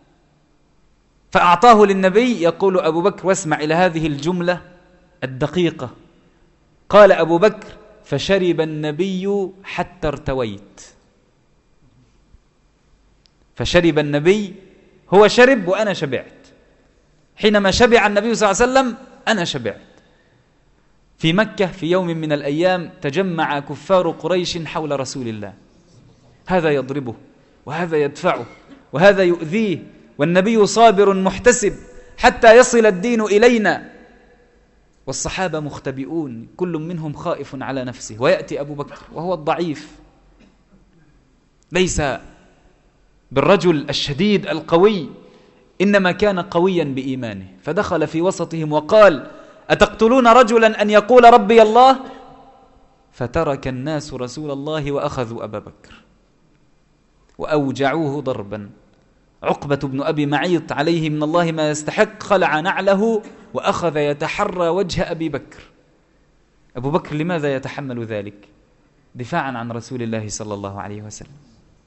Speaker 4: فأعطاه للنبي. يقول أبو بكر واسمع إلى هذه الجملة الدقيقة. قال أبو بكر فشرب النبي حتى ارتويت. فشرب النبي، هو شرب وأنا شبعت. حينما شبع النبي صلى الله عليه وسلم أنا شبعت. في مكة في يوم من الأيام تجمع كفار قريش حول رسول الله، هذا يضربه وهذا يدفعه وهذا يؤذيه، والنبي صابر محتسب حتى يصل الدين إلينا، والصحابة مختبئون كل منهم خائف على نفسه. ويأتي أبو بكر وهو الضعيف ليس بالرجل الشديد القوي، إنما كان قويا بإيمانه، فدخل في وسطهم وقال: أتقتلون رجلا أن يقول ربي الله؟ فترك الناس رسول الله وأخذوا أبا بكر وأوجعوه ضربا. عقبة بن أبي معيط عليه من الله ما يستحق، خلع نعله وأخذ يتحرى وجه أبي بكر. أبو بكر لماذا يتحمل ذلك؟ دفاعا عن رسول الله صلى الله عليه وسلم،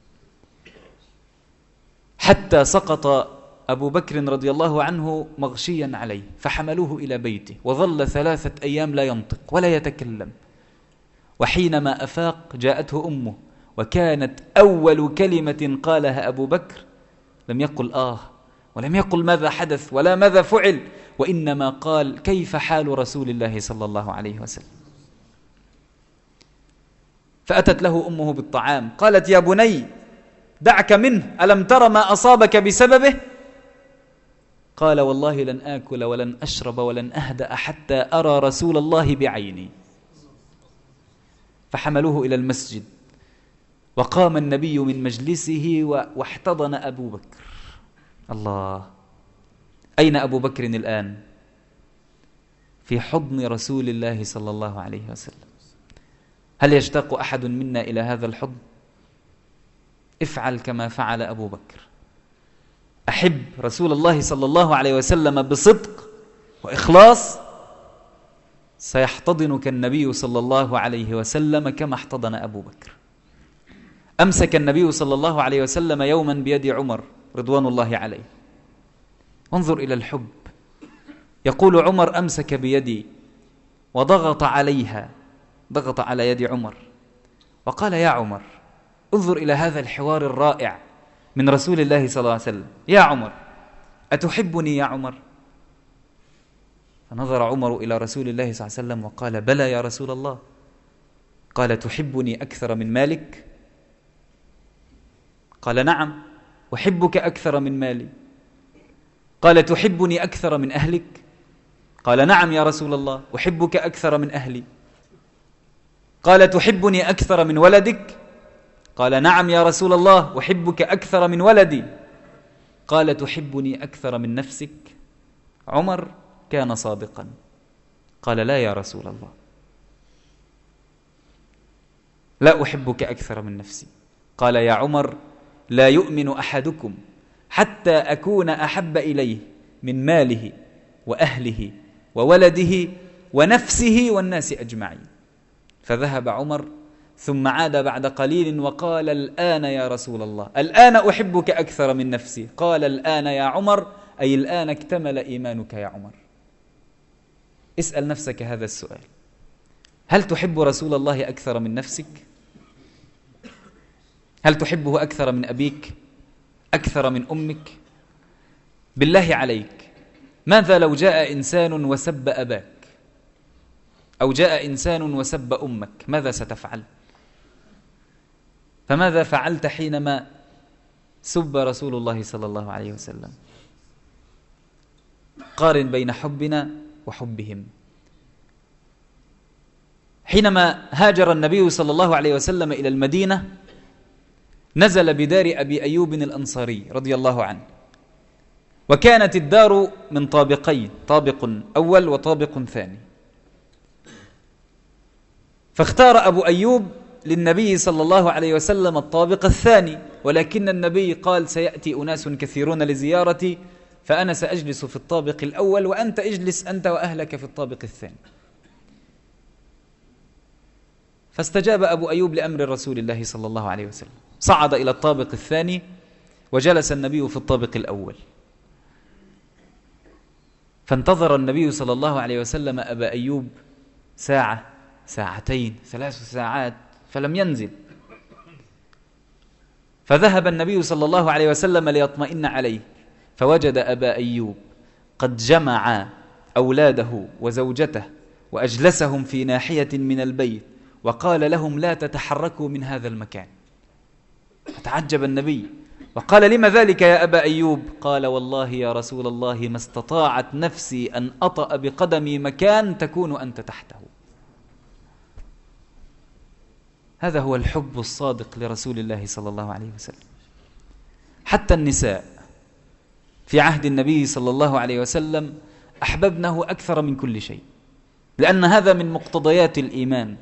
Speaker 4: حتى سقط أبو بكر رضي الله عنه مغشيا عليه، فحملوه إلى بيته وظل ثلاثة أيام لا ينطق ولا يتكلم. وحينما أفاق جاءته أمه، وكانت أول كلمة قالها أبو بكر لم يقل آه، ولم يقل ماذا حدث ولا ماذا فعل، وإنما قال: كيف حال رسول الله صلى الله عليه وسلم؟ فأتت له أمه بالطعام، قالت: يا بني دعك منه، ألم تر ما أصابك بسببه؟ قال: والله لن آكل ولن أشرب ولن أهدأ حتى أرى رسول الله بعيني. فحملوه إلى المسجد، وقام النبي من مجلسه واحتضن أبو بكر. الله، أين أبو بكر الآن؟ في حضن رسول الله صلى الله عليه وسلم. هل يشتاق أحد منا إلى هذا الحضن؟ افعل كما فعل أبو بكر، أحب رسول الله صلى الله عليه وسلم بصدق وإخلاص، سيحتضنك النبي صلى الله عليه وسلم كما احتضن أبو بكر. أمسك النبي صلى الله عليه وسلم يوما بيد عمر رضوان الله عليه. انظر إلى الحب. يقول عمر: أمسك بيدي وضغط عليها، ضغط على يد عمر وقال: يا عمر، انظر إلى هذا الحوار الرائع من رسول الله صلى الله عليه وسلم. يا عمر، أتحبني يا عمر؟ فنظر عمر إلى رسول الله صلى الله عليه وسلم وقال: بلى يا رسول الله. قال: تحبني أكثر من مالك؟ قال: نعم، أحبك أكثر من مالي. قال: تحبني أكثر من أهلك؟ قال: نعم يا رسول الله، أحبك أكثر من أهلي. قال: تحبني أكثر من ولدك؟ قال: نعم يا رسول الله، أحبك أكثر من ولدي. قال: تحبني أكثر من نفسك؟ عمر كان صادقا، قال: لا يا رسول الله، لا أحبك أكثر من نفسي. قال: يا عمر، لا يؤمن أحدكم حتى أكون أحب إليه من ماله وأهله وولده ونفسه والناس أجمعين. فذهب عمر، ثم عاد بعد قليل وقال: الآن يا رسول الله، الآن أحبك أكثر من نفسي. قال: الآن يا عمر، أي الآن اكتمل إيمانك يا عمر. اسأل نفسك هذا السؤال: هل تحب رسول الله أكثر من نفسك؟ هل تحبه أكثر من أبيك؟ أكثر من أمك؟ بالله عليك، ماذا لو جاء إنسان وسب أباك، أو جاء إنسان وسب أمك؟ ماذا ستفعل؟ فماذا فعلت حينما سب رسول الله صلى الله عليه وسلم؟ قارن بين حبنا وحبهم. حينما هاجر النبي صلى الله عليه وسلم إلى المدينة، نزل بدار أبي أيوب الأنصاري رضي الله عنه، وكانت الدار من طابقين، طابق أول وطابق ثاني. فاختار أبو أيوب للنبي صلى الله عليه وسلم الطابق الثاني، ولكن النبي قال: سيأتي أناس كثيرون لزيارتي، فأنا سأجلس في الطابق الأول، وأنت اجلس أنت وأهلك في الطابق الثاني. فاستجاب أبو أيوب لأمر رسول الله صلى الله عليه وسلم، صعد إلى الطابق الثاني، وجلس النبي في الطابق الأول. فانتظر النبي صلى الله عليه وسلم أبا أيوب ساعة، ساعتين، ثلاث ساعات، فلم ينزل. فذهب النبي صلى الله عليه وسلم ليطمئن عليه، فوجد أبا أيوب قد جمع أولاده وزوجته وأجلسهم في ناحية من البيت، وقال لهم: لا تتحركوا من هذا المكان. فتعجب النبي وقال: لما ذلك يا أبا أيوب؟ قال: والله يا رسول الله، ما استطاعت نفسي أن أطأ بقدمي مكان تكون أنت تحته. هذا هو الحب الصادق لرسول الله صلى الله عليه وسلم. حتى النساء في عهد النبي صلى الله عليه وسلم أحببنه أكثر من كل شيء، لأن هذا من مقتضيات الإيمان.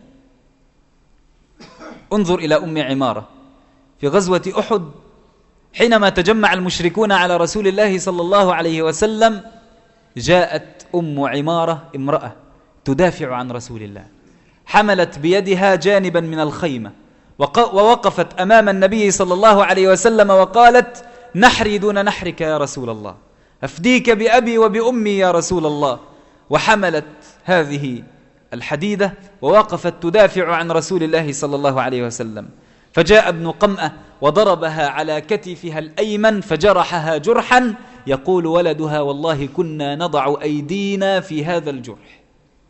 Speaker 4: انظر إلى أم عمارة في غزوة أحد، حينما تجمع المشركون على رسول الله صلى الله عليه وسلم، جاءت أم عمارة امرأة تدافع عن رسول الله، حملت بيدها جانبا من الخيمة ووقفت أمام النبي صلى الله عليه وسلم وقالت: نحري دون نحرك يا رسول الله، أفديك بأبي وبأمي يا رسول الله. وحملت هذه الحديدة ووقفت تدافع عن رسول الله صلى الله عليه وسلم. فجاء ابن قمأة وضربها على كتفها الأيمن فجرحها جرحا، يقول ولدها: والله كنا نضع أيدينا في هذا الجرح.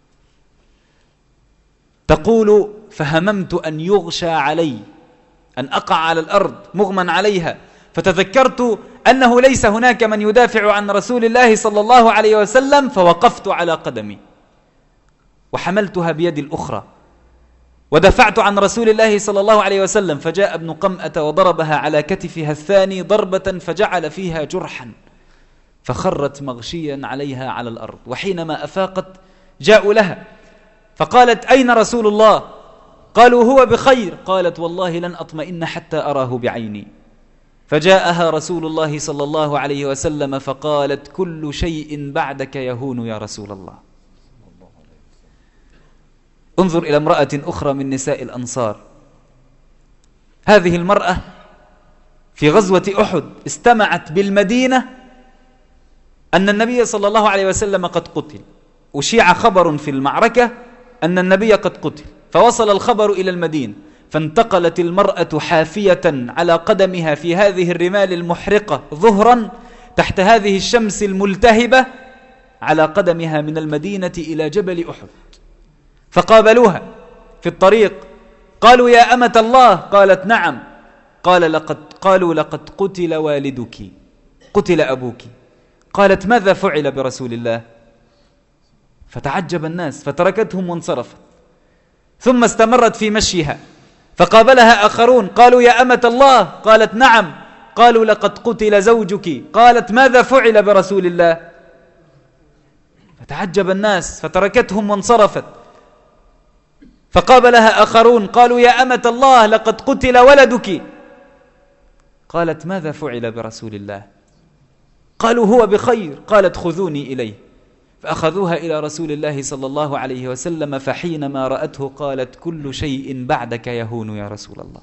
Speaker 4: تقول: فهممت أن يغشى علي، أن أقع على الأرض مغمى عليها، فتذكرت أنه ليس هناك من يدافع عن رسول الله صلى الله عليه وسلم، فوقفت على قدمي وحملتها بيدي الأخرى ودفعت عن رسول الله صلى الله عليه وسلم. فجاء ابن قمأة وضربها على كتفها الثاني ضربة فجعل فيها جرحا، فخرت مغشيا عليها على الأرض. وحينما أفاقت جاءوا لها فقالت: أين رسول الله؟ قالوا: هو بخير. قالت: والله لن أطمئن حتى أراه بعيني. فجاءها رسول الله صلى الله عليه وسلم فقالت: كل شيء بعدك يهون يا رسول الله. انظر إلى امرأة أخرى من نساء الأنصار. هذه المرأة في غزوة أحد استمعت بالمدينة أن النبي صلى الله عليه وسلم قد قتل، أشيع خبر في المعركة أن النبي قد قتل، فوصل الخبر إلى المدينة، فانتقلت المرأة حافية على قدمها في هذه الرمال المحرقة ظهرا تحت هذه الشمس الملتهبة على قدمها من المدينة إلى جبل أحد. فقابلوها في الطريق، قالوا: يا أمة الله. قالت: نعم. قال لقد قالوا: لقد قتل والدك، قتل أبوك. قالت: ماذا فعل برسول الله؟ فتعجب الناس فتركتهم وانصرفت، ثم استمرت في مشيها، فقابلها آخرون قالوا: يا أمة الله. قالت: نعم. قالوا: لقد قتل زوجك. قالت: ماذا فعل برسول الله؟ فتعجب الناس فتركتهم وانصرفت، فقابلها آخرون قالوا: يا أمة الله، لقد قتل ولدك. قالت: ماذا فعل برسول الله؟ قالوا: هو بخير. قالت: خذوني إليه. فأخذوها إلى رسول الله صلى الله عليه وسلم، فحينما رأته قالت: كل شيء بعدك يهون يا رسول الله.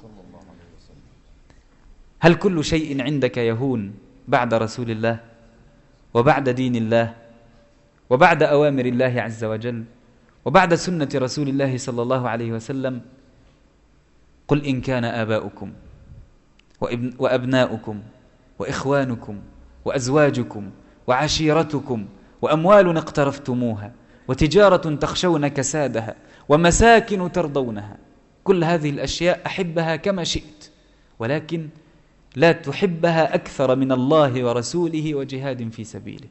Speaker 4: هل كل شيء عندك يهون بعد رسول الله وبعد دين الله وبعد أوامر الله عز وجل وبعد سنة رسول الله صلى الله عليه وسلم؟ قل إن كان آباؤكم وأبناؤكم وإخوانكم وأزواجكم وعشيرتكم وأموال اقترفتموها وتجارة تخشون كسادها ومساكن ترضونها، كل هذه الأشياء أحبها كما شئت، ولكن لا تحبها أكثر من الله ورسوله وجهاد في سبيله.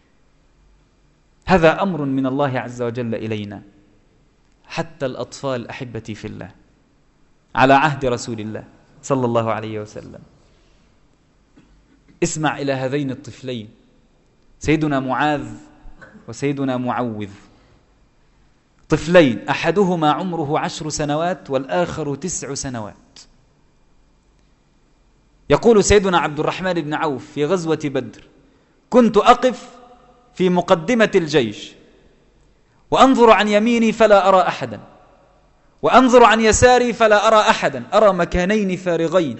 Speaker 4: هذا أمر من الله عز وجل إلينا. حتى الأطفال أحبتي في الله على عهد رسول الله صلى الله عليه وسلم. اسمع إلى هذين الطفلين، سيدنا معاذ وسيدنا معوذ، طفلين أحدهما عمره عشر سنوات والآخر تسع سنوات. يقول سيدنا عبد الرحمن بن عوف في غزوة بدر: كنت أقف في مقدمة الجيش وأنظر عن يميني فلا أرى أحدا، وأنظر عن يساري فلا أرى أحدا، أرى مكانين فارغين،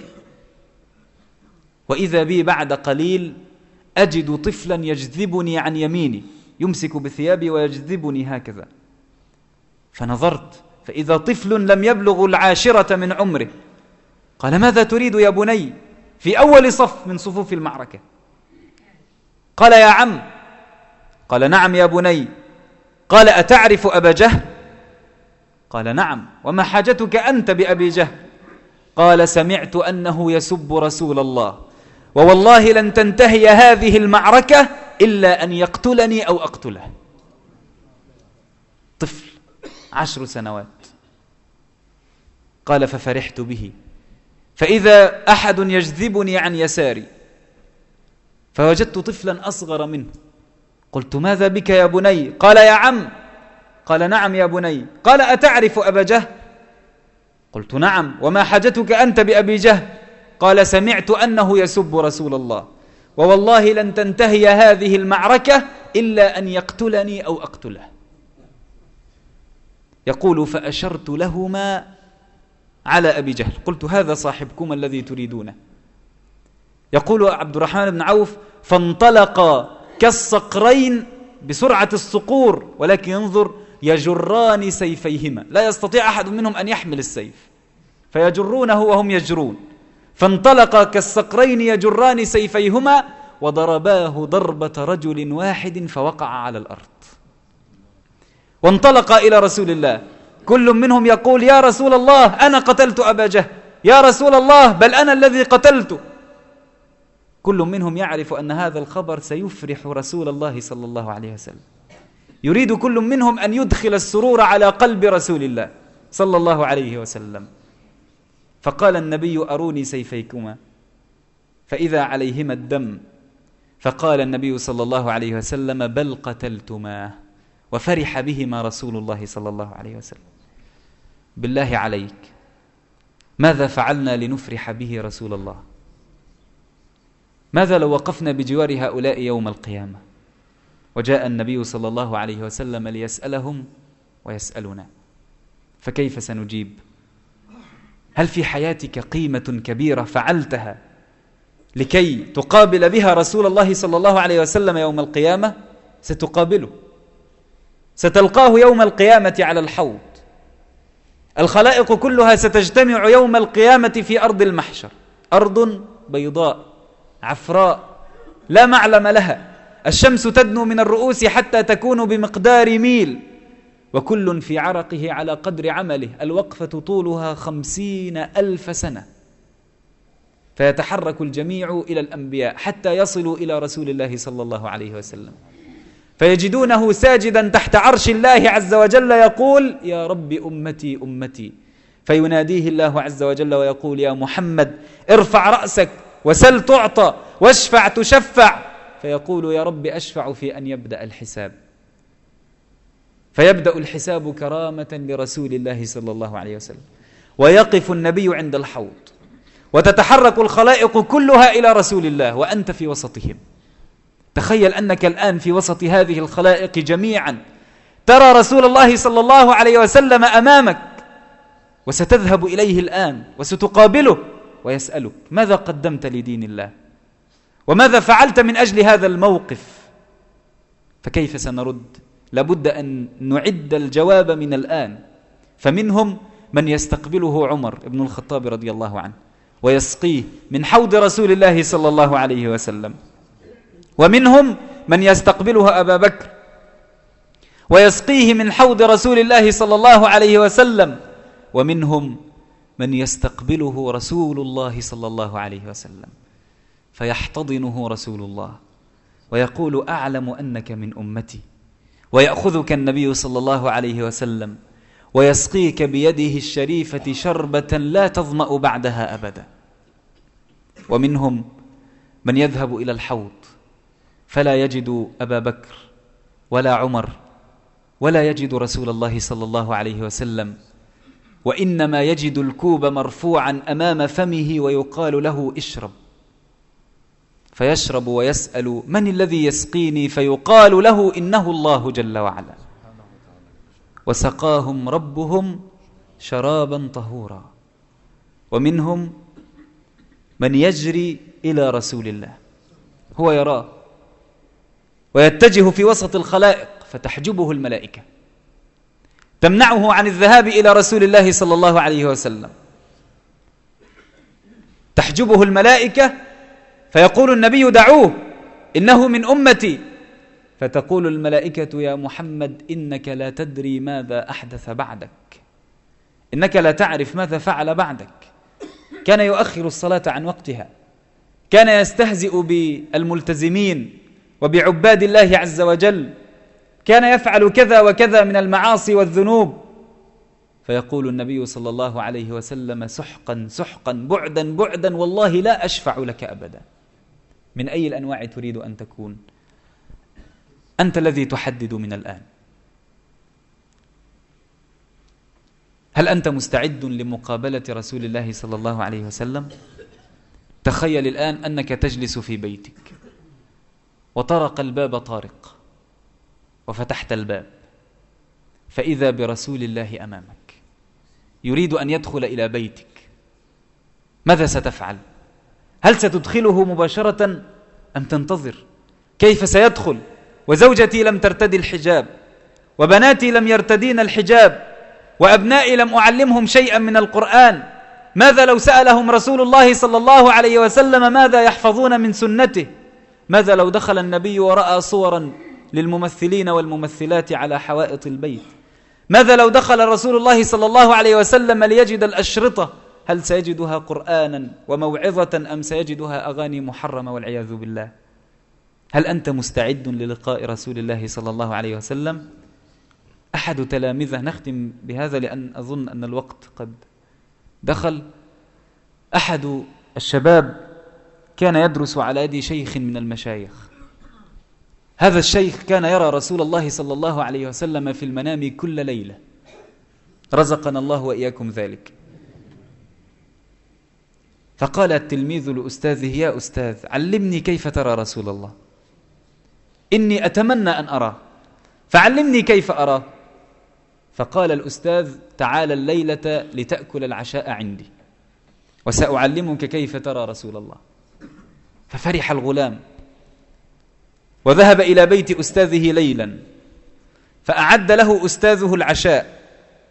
Speaker 4: وإذا بي بعد قليل أجد طفلا يجذبني عن يميني، يمسك بثيابي ويجذبني هكذا. فنظرت فإذا طفل لم يبلغ العاشرة من عمره. قال: ماذا تريد يا بني؟ في أول صف من صفوف المعركة. قال: يا عم. قال: نعم يا بني. قال: أتعرف أبا جهل؟ قال: نعم. وما حاجتك أنت بأبي جهل؟ قال: سمعت أنه يسب رسول الله، ووالله لن تنتهي هذه المعركة إلا أن يقتلني أو أقتله. طفل عشر سنوات. قال ففرحت به، فإذا أحد يجذبني عن يساري، فوجدت طفلا أصغر منه، قلت ماذا بك يا بني؟ قال يا عم. قال نعم يا بني. قال أتعرف أبا جهل؟ قلت نعم. وما حاجتك أنت بأبي جهل؟ قال سمعت أنه يسب رسول الله، ووالله لن تنتهي هذه المعركة إلا أن يقتلني أو أقتله. يقول فأشرت لهما على أبي جهل، قلت هذا صاحبكما الذي تريدونه. يقول عبد الرحمن بن عوف فانطلق كالصقرين بسرعة الصقور، ولكن ينظر يجران سيفيهما، لا يستطيع أحد منهم أن يحمل السيف فيجرونه وهم يجرون، فانطلق كالصقرين يجران سيفيهما وضرباه ضربة رجل واحد فوقع على الأرض. وانطلق إلى رسول الله، كل منهم يقول يا رسول الله أنا قتلت أبا جهل، يا رسول الله بل أنا الذي قتلته. كل منهم يعرف أن هذا الخبر سيفرح رسول الله صلى الله عليه وسلم، يريد كل منهم أن يدخل السرور على قلب رسول الله صلى الله عليه وسلم. فقال النبي أروني سيفيكما، فإذا عليهما الدم، فقال النبي صلى الله عليه وسلم بل قتلتما، وفرح بهما رسول الله صلى الله عليه وسلم. بالله عليك ماذا فعلنا لنفرح به رسول الله؟ ماذا لو وقفنا بجوار هؤلاء يوم القيامة وجاء النبي صلى الله عليه وسلم ليسألهم ويسألنا، فكيف سنجيب؟ هل في حياتك قيمة كبيرة فعلتها لكي تقابل بها رسول الله صلى الله عليه وسلم يوم القيامة؟ ستقابله، ستلقاه يوم القيامة على الحوض، الخلائق كلها ستجتمع يوم القيامة في أرض المحشر، أرض بيضاء عفراء لا معلم لها، الشمس تدنو من الرؤوس حتى تكون بمقدار ميل، وكل في عرقه على قدر عمله، الوقفة طولها خمسين ألف سنة، فيتحرك الجميع إلى الأنبياء حتى يصلوا إلى رسول الله صلى الله عليه وسلم، فيجدونه ساجدا تحت عرش الله عز وجل يقول يا رب أمتي أمتي، فيناديه الله عز وجل ويقول يا محمد ارفع رأسك وسل تعطى واشفع تشفع، فيقول يا رب أشفع في أن يبدأ الحساب، فيبدأ الحساب كرامة لرسول الله صلى الله عليه وسلم، ويقف النبي عند الحوض وتتحرك الخلائق كلها إلى رسول الله وأنت في وسطهم. تخيل أنك الآن في وسط هذه الخلائق جميعا، ترى رسول الله صلى الله عليه وسلم أمامك، وستذهب إليه الآن وستقابله ويسألك ماذا قدمت لدين الله، وماذا فعلت من أجل هذا الموقف؟ فكيف سنرد؟ لابد أن نعد الجواب من الآن. فمنهم من يستقبله عمر بن الخطاب رضي الله عنه ويسقيه من حوض رسول الله صلى الله عليه وسلم، ومنهم من يستقبله أبا بكر ويسقيه من حوض رسول الله صلى الله عليه وسلم، ومنهم من يستقبله رسول الله صلى الله عليه وسلم فيحتضنه رسول الله ويقول أعلم أنك من أمتي، ويأخذك النبي صلى الله عليه وسلم ويسقيك بيده الشريفة شربة لا تظمأ بعدها أبدا. ومنهم من يذهب إلى الحوض فلا يجد أبا بكر ولا عمر ولا يجد رسول الله صلى الله عليه وسلم، وإنما يجد الكوب مرفوعا أمام فمه ويقال له اشرب، فيشرب ويسأل من الذي يسقيني، فيقال له إنه الله جل وعلا، وسقاهم ربهم شرابا طهورا. ومنهم من يجري إلى رسول الله، هو يراه ويتجه في وسط الخلائق فتحجبه الملائكة، تمنعه عن الذهاب إلى رسول الله صلى الله عليه وسلم، تحجبه الملائكة، فيقول النبي دعوه إنه من أمتي، فتقول الملائكة يا محمد إنك لا تدري ماذا أحدث بعدك، إنك لا تعرف ماذا فعل بعدك، كان يؤخر الصلاة عن وقتها، كان يستهزئ بالملتزمين وبعباد الله عز وجل، كان يفعل كذا وكذا من المعاصي والذنوب، فيقول النبي صلى الله عليه وسلم: سحقا سحقا، بعدا بعدا، والله لا أشفع لك أبدا. من أي الأنواع تريد أن تكون؟ أنت الذي تحدد من الآن. هل أنت مستعد لمقابلة رسول الله صلى الله عليه وسلم؟ تخيل الآن أنك تجلس في بيتك وطرق الباب طارق، وفتحت الباب فإذا برسول الله أمامك يريد أن يدخل إلى بيتك. ماذا ستفعل؟ هل ستدخله مباشرة أم تنتظر؟ كيف سيدخل وزوجتي لم ترتدي الحجاب، وبناتي لم يرتدين الحجاب، وأبنائي لم أعلمهم شيئا من القرآن؟ ماذا لو سألهم رسول الله صلى الله عليه وسلم ماذا يحفظون من سنته؟ ماذا لو دخل النبي ورأى صورا للممثلين والممثلات على حوائط البيت؟ ماذا لو دخل رسول الله صلى الله عليه وسلم ليجد الأشرطة؟ هل سيجدها قرآنا وموعظة أم سيجدها أغاني محرمة والعياذ بالله؟ هل أنت مستعد للقاء رسول الله صلى الله عليه وسلم؟ أحد تلامذة، نختم بهذا لأن أظن أن الوقت قد دخل، أحد الشباب كان يدرس على يد شيخ من المشايخ. هذا الشيخ كان يرى رسول الله صلى الله عليه وسلم في المنام كل ليلة، رزقنا الله وإياكم ذلك. فقال التلميذ لأستاذه: يا أستاذ، علمني كيف ترى رسول الله، إني أتمنى أن أراه، فعلمني كيف أراه. فقال الأستاذ: تعال الليلة لتأكل العشاء عندي وسأعلمك كيف ترى رسول الله. ففرح الغلام وذهب إلى بيت أستاذه ليلا، فأعد له أستاذه العشاء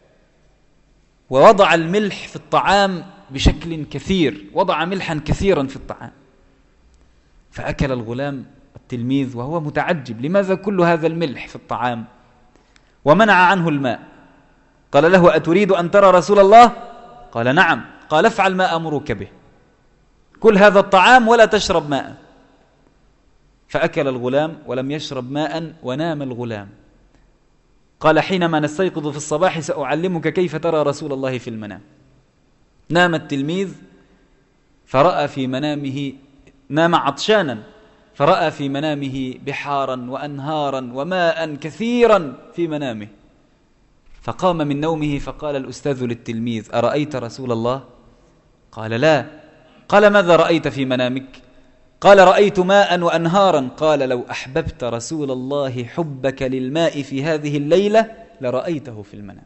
Speaker 4: ووضع الملح في الطعام بشكل كثير، وضع ملحا كثيرا في الطعام. فأكل الغلام التلميذ وهو متعجب: لماذا كل هذا الملح في الطعام؟ ومنع عنه الماء. قال له: أتريد أن ترى رسول الله؟ قال: نعم. قال: افعل ما أمرك به، كل هذا الطعام ولا تشرب ماء. فأكل الغلام ولم يشرب ماء ونام الغلام. قال: حينما نستيقظ في الصباح سأعلمك كيف ترى رسول الله في المنام. نام التلميذ فرأى في منامه، نام عطشانا، فرأى في منامه بحارا وأنهارا وماء كثيرا في منامه. فقام من نومه فقال الأستاذ للتلميذ: أرأيت رسول الله؟ قال: لا. قال: ماذا رأيت في منامك؟ قال: رأيت ماء وأنهارا. قال: لو أحببت رسول الله حبك للماء في هذه الليلة لرأيته في المنام.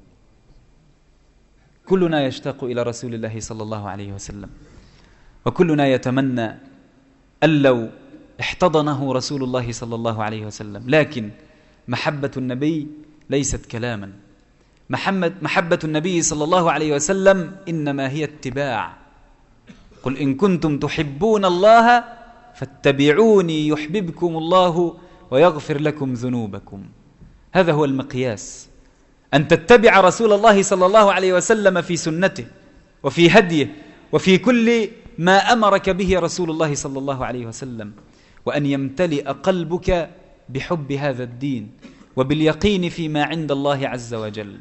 Speaker 4: كلنا يشتاق إلى رسول الله صلى الله عليه وسلم، وكلنا يتمنى أن لو احتضنه رسول الله صلى الله عليه وسلم. لكن محبة النبي ليست كلاما، محمد محبة النبي صلى الله عليه وسلم إنما هي اتباع. قل إن كنتم تحبون الله فاتبعوني يحببكم الله ويغفر لكم ذنوبكم. هذا هو المقياس، أن تتبع رسول الله صلى الله عليه وسلم في سنته وفي هديه وفي كل ما أمرك به رسول الله صلى الله عليه وسلم، وأن يمتلئ قلبك بحب هذا الدين وباليقين فيما عند الله عز وجل.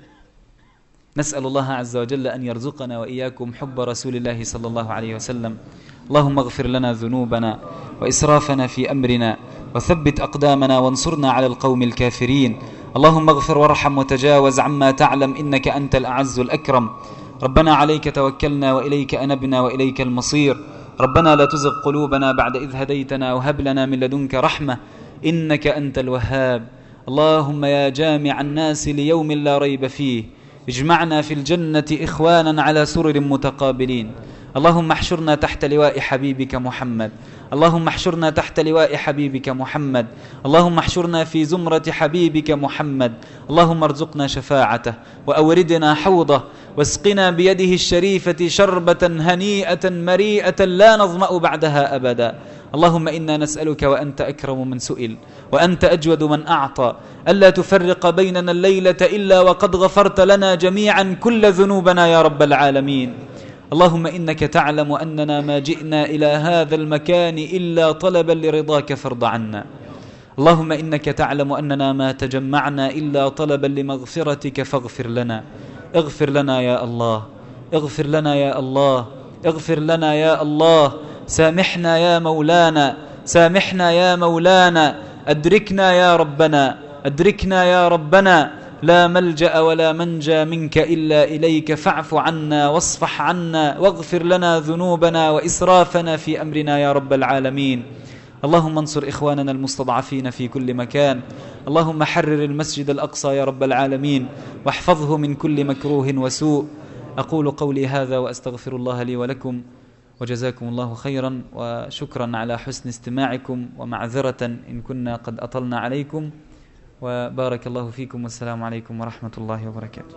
Speaker 4: نسأل الله عز وجل أن يرزقنا وإياكم حب رسول الله صلى الله عليه وسلم. اللهم اغفر لنا ذنوبنا وإسرافنا في أمرنا وثبت أقدامنا وانصرنا على القوم الكافرين. اللهم اغفر وارحم وتجاوز عما تعلم إنك أنت الأعز الأكرم. ربنا عليك توكلنا وإليك أنبنا وإليك المصير. ربنا لا تزغ قلوبنا بعد إذ هديتنا وهب لنا من لدنك رحمة إنك أنت الوهاب. اللهم يا جامع الناس ليوم لا ريب فيه اجمعنا في الجنة إخوانا على سرر متقابلين. اللهم احشرنا تحت لواء حبيبك محمد. اللهم احشرنا تحت لواء حبيبك محمد. اللهم احشرنا في زمرة حبيبك محمد. اللهم ارزقنا شفاعته وأوردنا حوضه واسقنا بيده الشريفة شربة هنيئة مريئة لا نظمأ بعدها أبدا. اللهم إنا نسألك وأنت أكرم من سئل وأنت أجود من أعطى ألا تفرق بيننا الليلة إلا وقد غفرت لنا جميعا كل ذنوبنا يا رب العالمين. اللهم إنك تعلم أننا ما جئنا إلى هذا المكان إلا طلبا لرضاك فارض عنا. اللهم إنك تعلم أننا ما تجمعنا إلا طلبا لمغفرتك فاغفر لنا. اغفر لنا يا الله، اغفر لنا يا الله، اغفر لنا يا الله. سامحنا يا مولانا، سامحنا يا مولانا. أدركنا يا ربنا، أدركنا يا ربنا. لا ملجأ ولا منجى منك إلا إليك، فاعف عنا واصفح عنا واغفر لنا ذنوبنا وإسرافنا في أمرنا يا رب العالمين. اللهم انصر إخواننا المستضعفين في كل مكان. اللهم حرر المسجد الأقصى يا رب العالمين، واحفظه من كل مكروه وسوء. أقول قولي هذا وأستغفر الله لي ولكم، وجزاكم الله خيرا، وشكرا على حسن استماعكم، ومعذرة إن كنا قد أطلنا عليكم، وبارك الله فيكم، والسلام عليكم ورحمة الله وبركاته.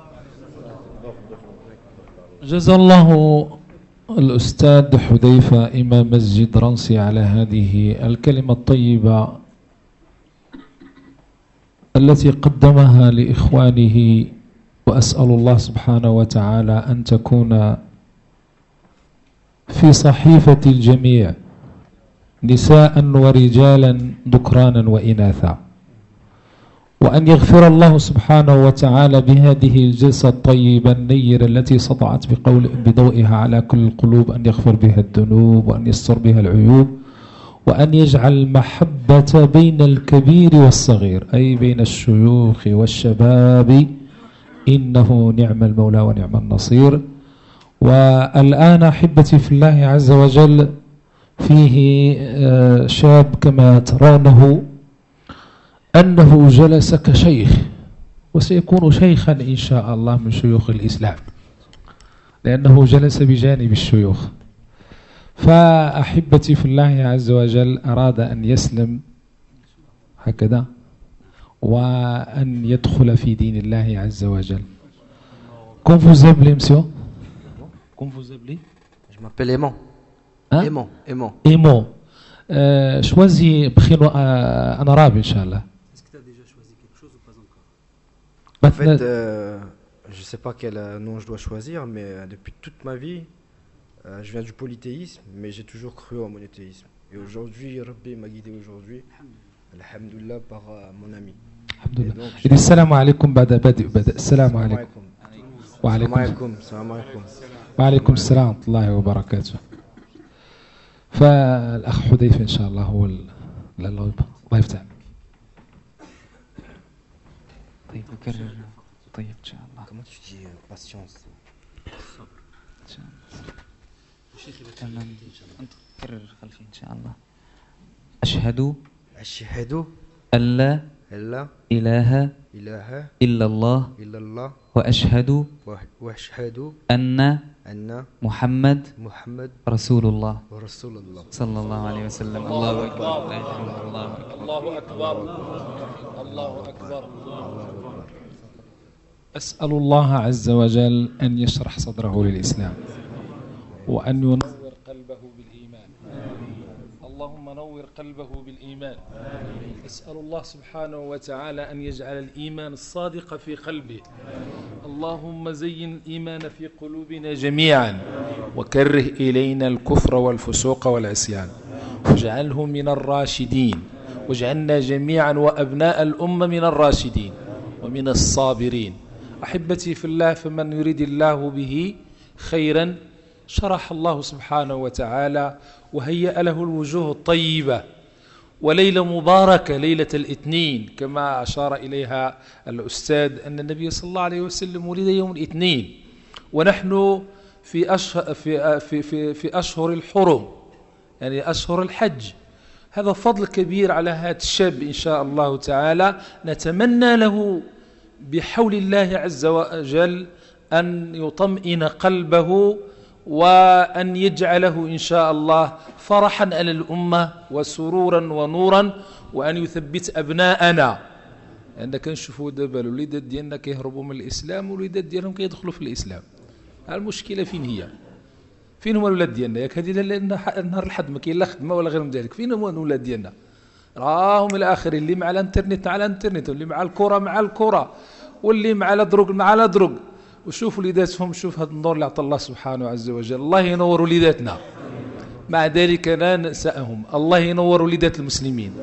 Speaker 3: جزا الله الأستاذ حذيفة إمام مسجد رنسي على هذه الكلمة الطيبة التي قدمها لإخوانه، وأسأل الله سبحانه وتعالى أن تكون في صحيفة الجميع، نساء ورجالا ذكرانا وإناثا، وأن يغفر الله سبحانه وتعالى بهذه الجلسة الطيبة النيرة التي سطعت بقول بضوئها على كل القلوب، أن يغفر بها الذنوب وأن يستر بها العيوب، وأن يجعل المحبة بين الكبير والصغير، أي بين الشيوخ والشباب، إنه نعم المولى ونعم النصير. والآن أحبتي في الله عز وجل فيه شاب كما ترونه أنه جلس كشيخ، وسيكون شيخا إن شاء الله من شيوخ الإسلام، لأنه جلس بجانب الشيوخ. فأحبتي في الله عز وجل أراد أن يسلم هكذا وأن يدخل في دين الله عز وجل. Comme vous appelez, monsieur? Comme vous appelez?
Speaker 5: Je m'appelle Aimant.
Speaker 3: Hein?
Speaker 5: Aimant. Aimant.
Speaker 3: Aimant. Euh, choisis prénom en arabe, Inch'Allah.
Speaker 5: Est-ce que tu as déjà choisi quelque chose ou pas encore? En fait, euh, je ne sais pas quel nom je dois choisir, mais depuis toute ma vie, euh, je viens du polythéisme, mais j'ai toujours cru au monothéisme. Et aujourd'hui, Rabbi m'a guidé aujourd'hui, alhamdoulilah, par euh, mon ami.
Speaker 3: Alhamdoulilah. Il dit salam alaikum bada badi bada. Salam alaikum. Wa
Speaker 5: alaikum. Salam alaikum.
Speaker 3: Wa alaikum salam wa rahmatullahi wa barakatuh. فالأخ حذيفة إن شاء الله هو الله يفتح.
Speaker 4: طيب نكرر. طيب إن شاء الله.
Speaker 5: Comment tu dis patience?
Speaker 4: تمام. أنت كرر خلفي إن شاء الله. أشهد
Speaker 5: أشهد
Speaker 4: أن لا
Speaker 5: إلا
Speaker 4: إله
Speaker 5: إله
Speaker 4: إلا الله
Speaker 5: إلا الله
Speaker 4: وأشهد
Speaker 5: وأشهد
Speaker 4: أن
Speaker 5: أن
Speaker 4: محمد
Speaker 5: محمد
Speaker 4: رسول الله
Speaker 5: ورسول الله
Speaker 4: صلى الله عليه وسلم. الله أكبر. الله
Speaker 1: أكبر. الله أكبر.
Speaker 3: أسأل الله عز وجل أن يشرح صدره للإسلام وأن ينور قلبه بالإيمان. اللهم نور قلبه بالإيمان. أسأل الله سبحانه وتعالى أن يجعل الإيمان الصادق في قلبه. اللهم زين الإيمان في قلوبنا جميعا، وكره إلينا الكفر والفسوق والعصيان، واجعله من الراشدين، واجعلنا جميعا وأبناء الأمة من الراشدين ومن الصابرين. أحبتي في الله، فمن يريد الله به خيرا شرح الله سبحانه وتعالى وهيأ له الوجوه الطيبة. وليلة مباركة، ليلة الاثنين، كما أشار إليها الأستاذ أن النبي صلى الله عليه وسلم ولد يوم الاثنين، ونحن في أشهر, في, في, في, في أشهر الحرم، يعني أشهر الحج. هذا فضل كبير على هذا الشاب إن شاء الله تعالى. نتمنى له بحول الله عز وجل أن يطمئن قلبه، وأن يجعله إن شاء الله فرحا على الأمة وسرورا ونورا، وأن يثبت أبناءنا. عندنا كنشوفوا دابا الوليدات ديالنا كيهربوا من الإسلام، والوليدات ديالهم كيدخلوا في الإسلام. المشكلة فين هي؟ فين هما الولاد ديالنا؟ ياك هذه نهار الحد ما كاين لا خدمة ولا غير من ذلك. فين هما الولاد ديالنا؟ راهم إلى آخره، اللي مع الانترنت على الانترنت، واللي مع الكرة مع الكرة، واللي مع الدروغ مع الدروغ. وشوفوا وليداتهم، شوف هذا النور اللي عطى الله سبحانه عز وجل. الله ينور وليداتنا، مع ذلك لا نسأهم. الله ينور وليدات المسلمين،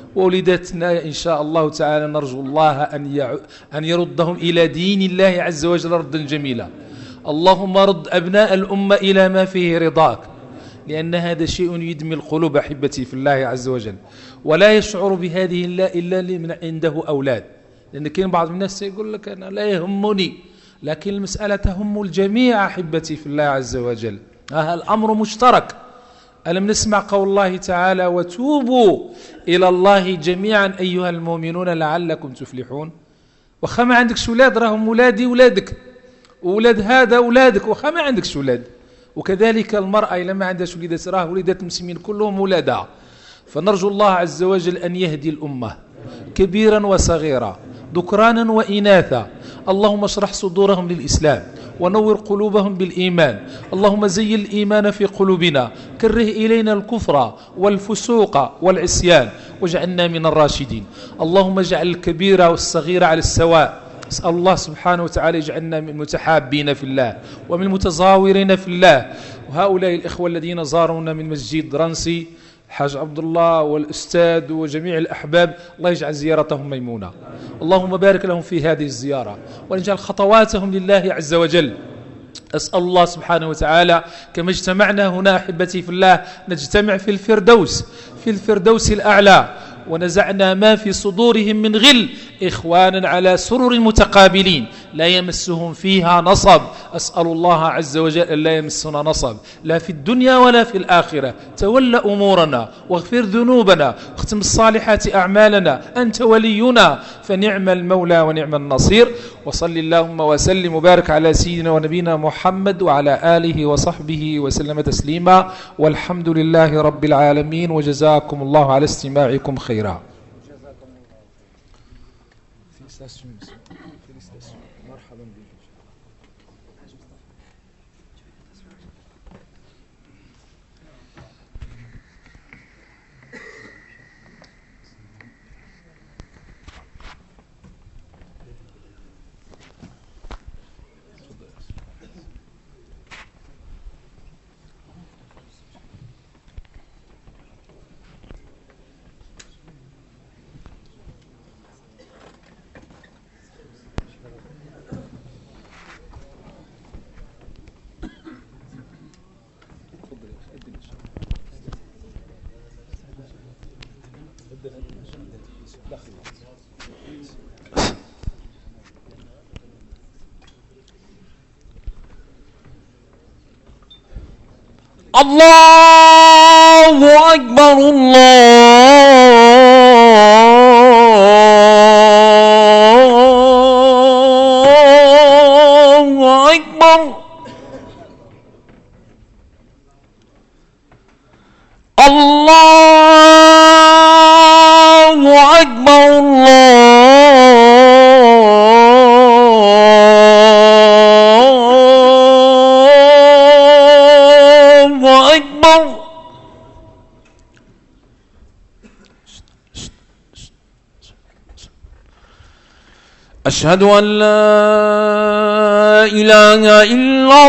Speaker 1: وولدتنا إن شاء الله تعالى نرجو الله أن يع... أن يردهم إلى دين الله عز وجل ردا جميلا. اللهم رد أبناء الأمة إلى ما فيه رضاك، لأن هذا شيء يدمي القلوب أحبتي في الله عز وجل، ولا يشعر بهذه إلا, إلا لمن عنده أولاد. لأن كاين بعض الناس يقول لك أنا لا يهمني، لكن المسألة تهم الجميع أحبتي في الله عز وجل. آه الأمر مشترك. ألم نسمع قول الله تعالى وتوبوا إلى الله جميعا أيها المؤمنون لعلكم تفلحون. وخا ما عندكش أولاد راهم ولادي ولادك، وولاد هذا ولادك، وخا ما عندكش أولاد. وكذلك المرأة إذا ما عندهاش وليدات راه وليدات المسلمين كلهم ولادها. فنرجو الله عز وجل أن يهدي الأمة كبيرا وصغيرا، ذكرانا وإناثا. اللهم اشرح صدورهم للإسلام ونور قلوبهم بالإيمان. اللهم زين الإيمان في قلوبنا، كره إلينا الكفر والفسوق والعصيان، واجعلنا من الراشدين. اللهم اجعل الكبير والصغير على السواء. أسأل الله سبحانه وتعالى يجعلنا من المتحابين في الله ومن المتزاورين في الله. وهؤلاء الإخوة الذين زارونا من مسجد رنسي، حاج عبد الله والأستاذ وجميع الأحباب، الله يجعل زيارتهم ميمونة. اللهم بارك لهم في هذه الزيارة ونجعل خطواتهم لله عز وجل. أسأل الله سبحانه وتعالى كما اجتمعنا هنا أحبتي في الله نجتمع في الفردوس، في الفردوس الأعلى، ونزعنا ما في صدورهم من غل إخوانا على سرر متقابلين لا يمسهم فيها نصب. أسأل الله عز وجل أن لا يمسنا نصب لا في الدنيا ولا في الآخرة. تولى أمورنا واغفر ذنوبنا واختم الصالحات أعمالنا، أنت ولينا فنعم المولى ونعم النصير. وصل اللهم وسلم وبارك على سيدنا ونبينا محمد وعلى آله وصحبه وسلم تسليما، والحمد لله رب العالمين، وجزاكم الله على استماعكم خيرا. مرحبا بك.
Speaker 2: الله أكبر الله أكبر الله أكبر الله أكبر. أشهد أن لا إله إلا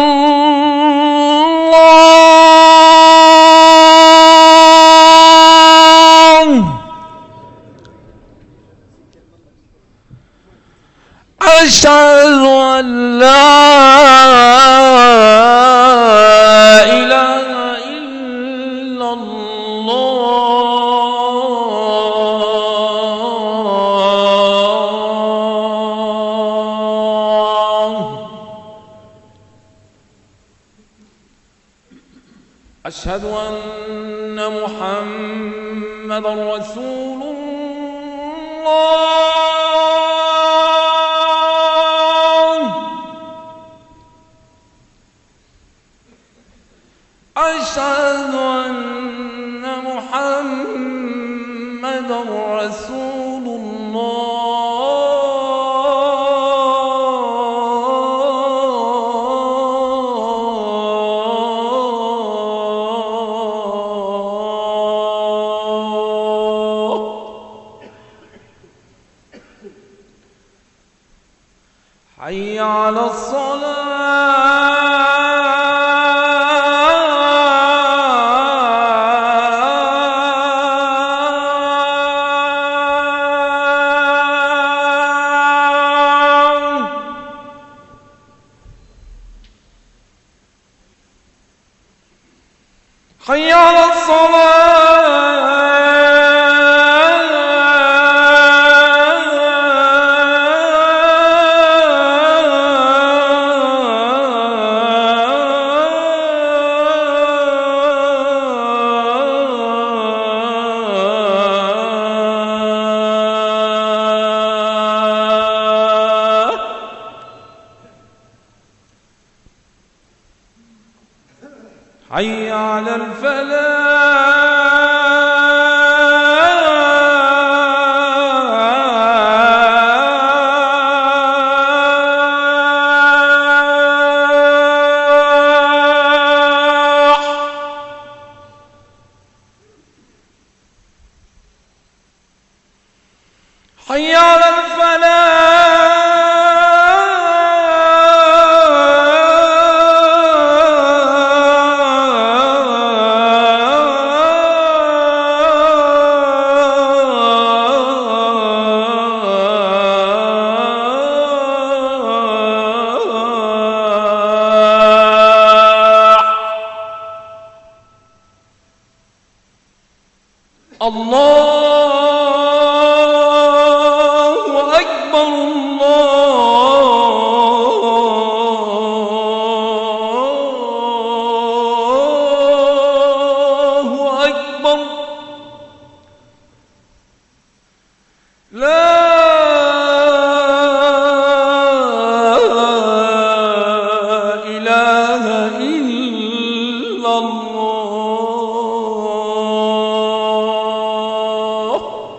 Speaker 2: الله. أشهد أن لا إله إلا الله. أشهد أن محمدا رسول الله. أشهد أن محمدا رسول الله. حي على الصلاة. حي على حي على الفلاح. حي على الله أكبر الله أكبر لا إله إلا الله.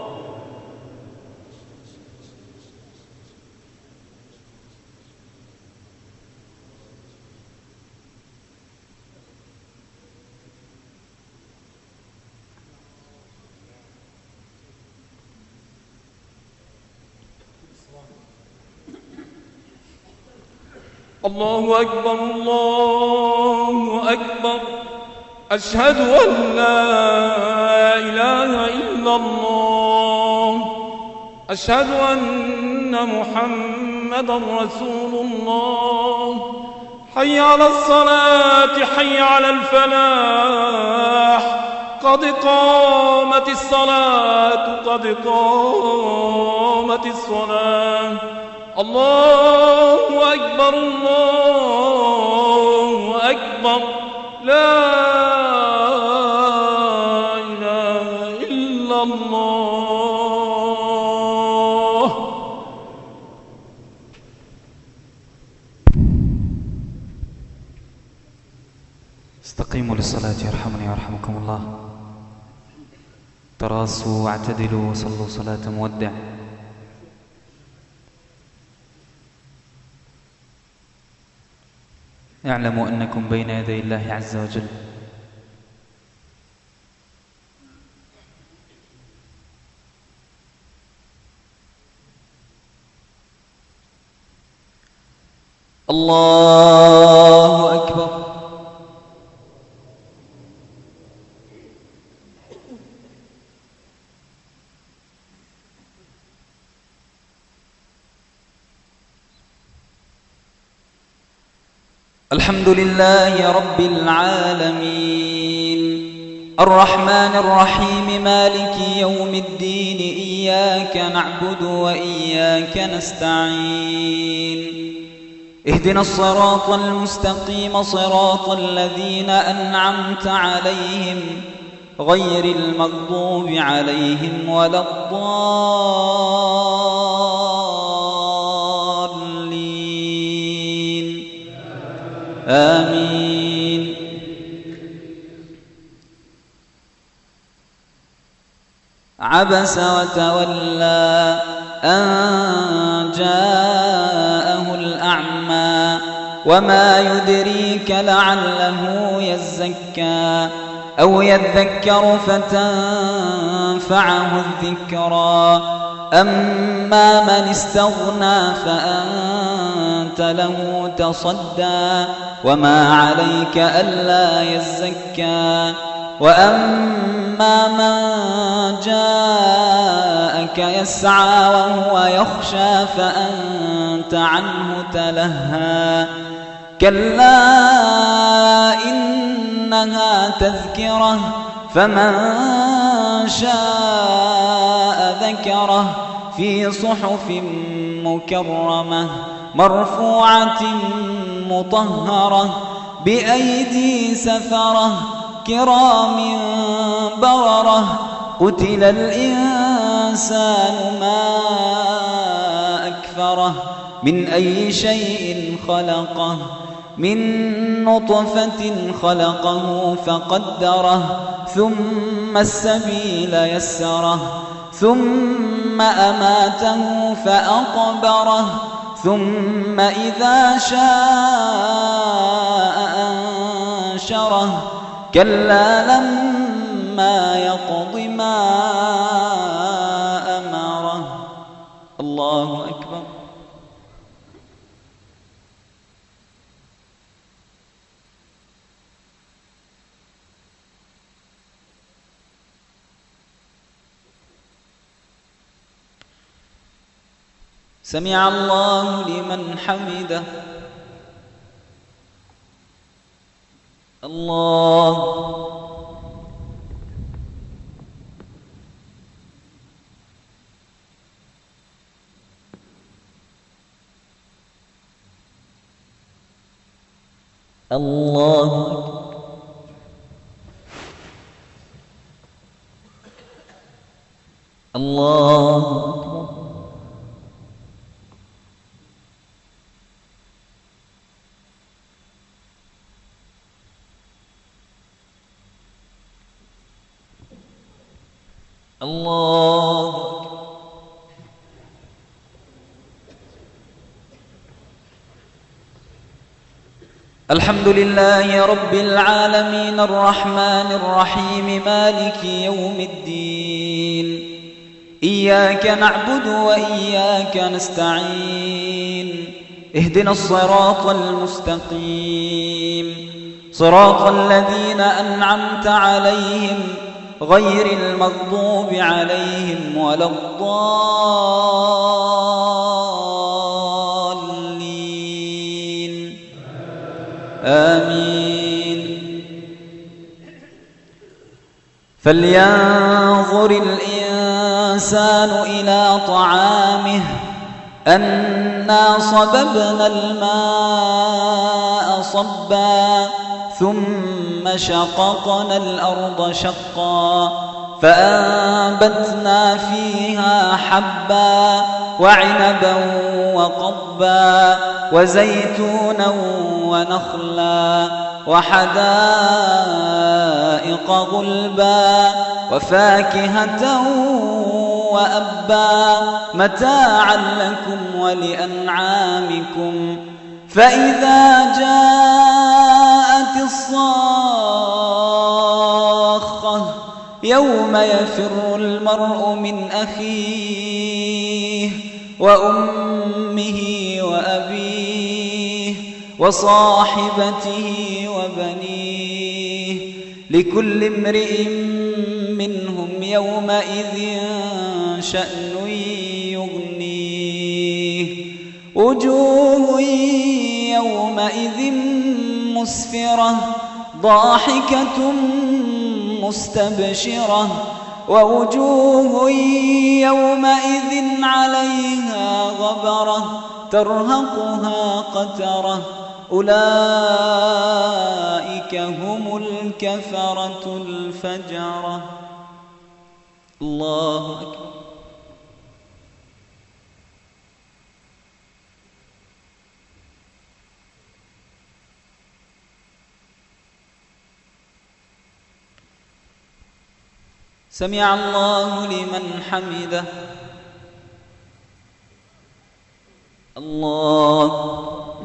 Speaker 2: الله أكبر الله أكبر أشهد أن لا إله إلا الله أشهد أن محمدا رسول الله. حي على الصلاة حي على الفلاح قد قامت الصلاة قد قامت الصلاة. الله أكبر الله أكبر لا إله إلا الله.
Speaker 4: استقيموا للصلاة يرحمني ويرحمكم الله. تراصوا واعتدلوا وصلوا صلاة مودع. اعلموا أنكم بين يدي الله عز وجل. الله أكبر. الحمد لله رب العالمين الرحمن الرحيم مالك يوم الدين إياك نعبد وإياك نستعين اهدنا الصراط المستقيم صراط الذين أنعمت عليهم غير المغضوب عليهم ولا الضالين آمين. عبس وتولى أن جاءه الأعمى وما يدريك لعله يزكى أو يذكر فتنفعه الذكرى أما من استغنى فأنت له تصدى وما عليك ألا يزكى وأما من جاءك يسعى وهو يخشى فأنت عنه تلهى كلا إن
Speaker 6: إنها تذكرة فمن شاء ذكره في صحف مكرمة مرفوعة مطهرة بأيدي سفرة كرام بررة قتل الإنسان ما أكفره من أي شيء خلقه من نطفة خلقه فقدره ثم السبيل يسره ثم أماته فأقبره ثم إذا شاء أنشره كلا لما يقض ما أمره. الله أكبر. سمع الله لمن حمده. الله الله الله الله. الحمد لله رب العالمين الرحمن الرحيم مالك يوم الدين إياك نعبد وإياك نستعين اهدنا الصراط المستقيم صراط الذين أنعمت عليهم غير المغضوب عليهم ولا الضالين آمين. فلينظر الإنسان إلى طعامه أنا صببنا الماء صبا ثم شققنا الأرض شقا فأنبتنا فيها حبا وعنبا وقضبا وزيتونا ونخلا وحدائق غلبا وفاكهة وأبا متاعا لكم ولأنعامكم. فإذا جاءت الصاخة يوم يفر المرء من أخيه وأمه وأبيه وصاحبته وبنيه لكل امرئ منهم يومئذ شأن يغنيه. وجوه يومئذ مسفرة ضاحكة مستبشرة ووجوه يومئذ عليها غبرة ترهقها قترة أولئك هم الكفرة الفجرة. الله أكبر. سمع الله لمن حمده. الله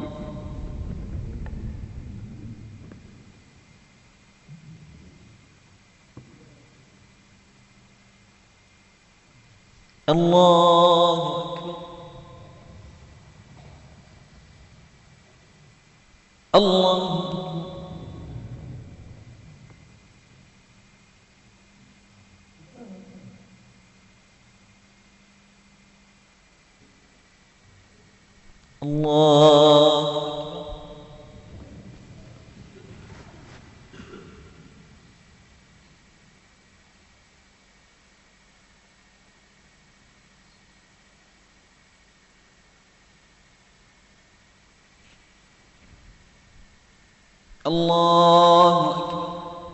Speaker 6: الله الله الله الله أكبر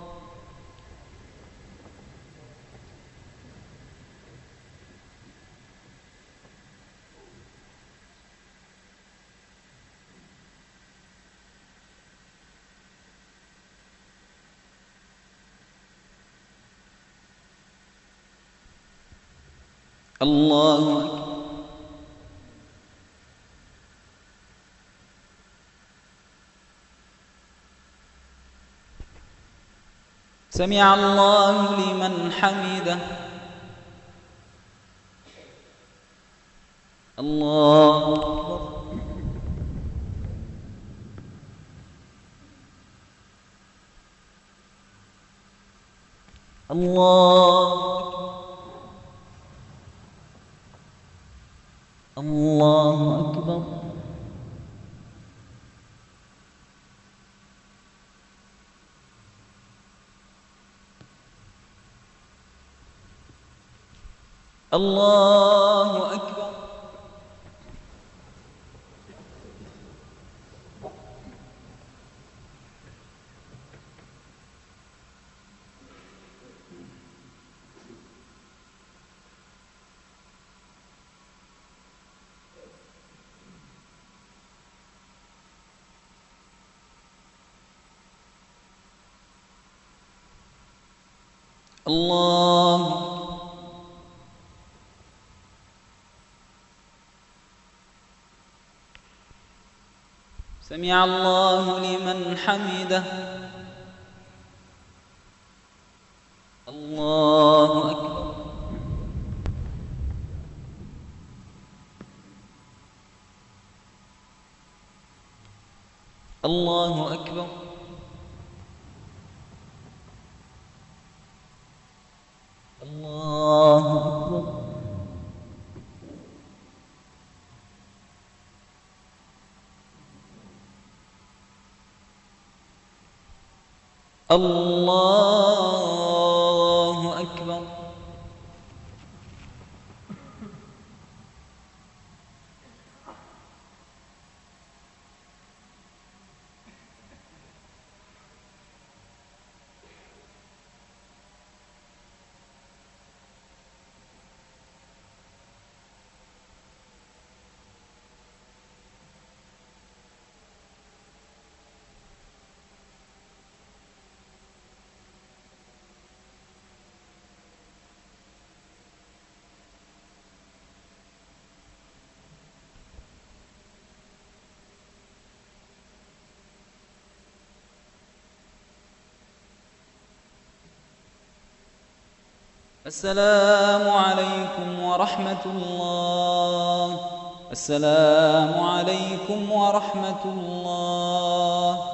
Speaker 6: الله أكبر سمع الله لمن حمده الله أكبر الله الله أكبر الله أكبر الله سمع الله لمن حمده الله أكبر الله أكبر الله أكبر الله أكبر السلام عليكم ورحمة الله السلام عليكم ورحمة الله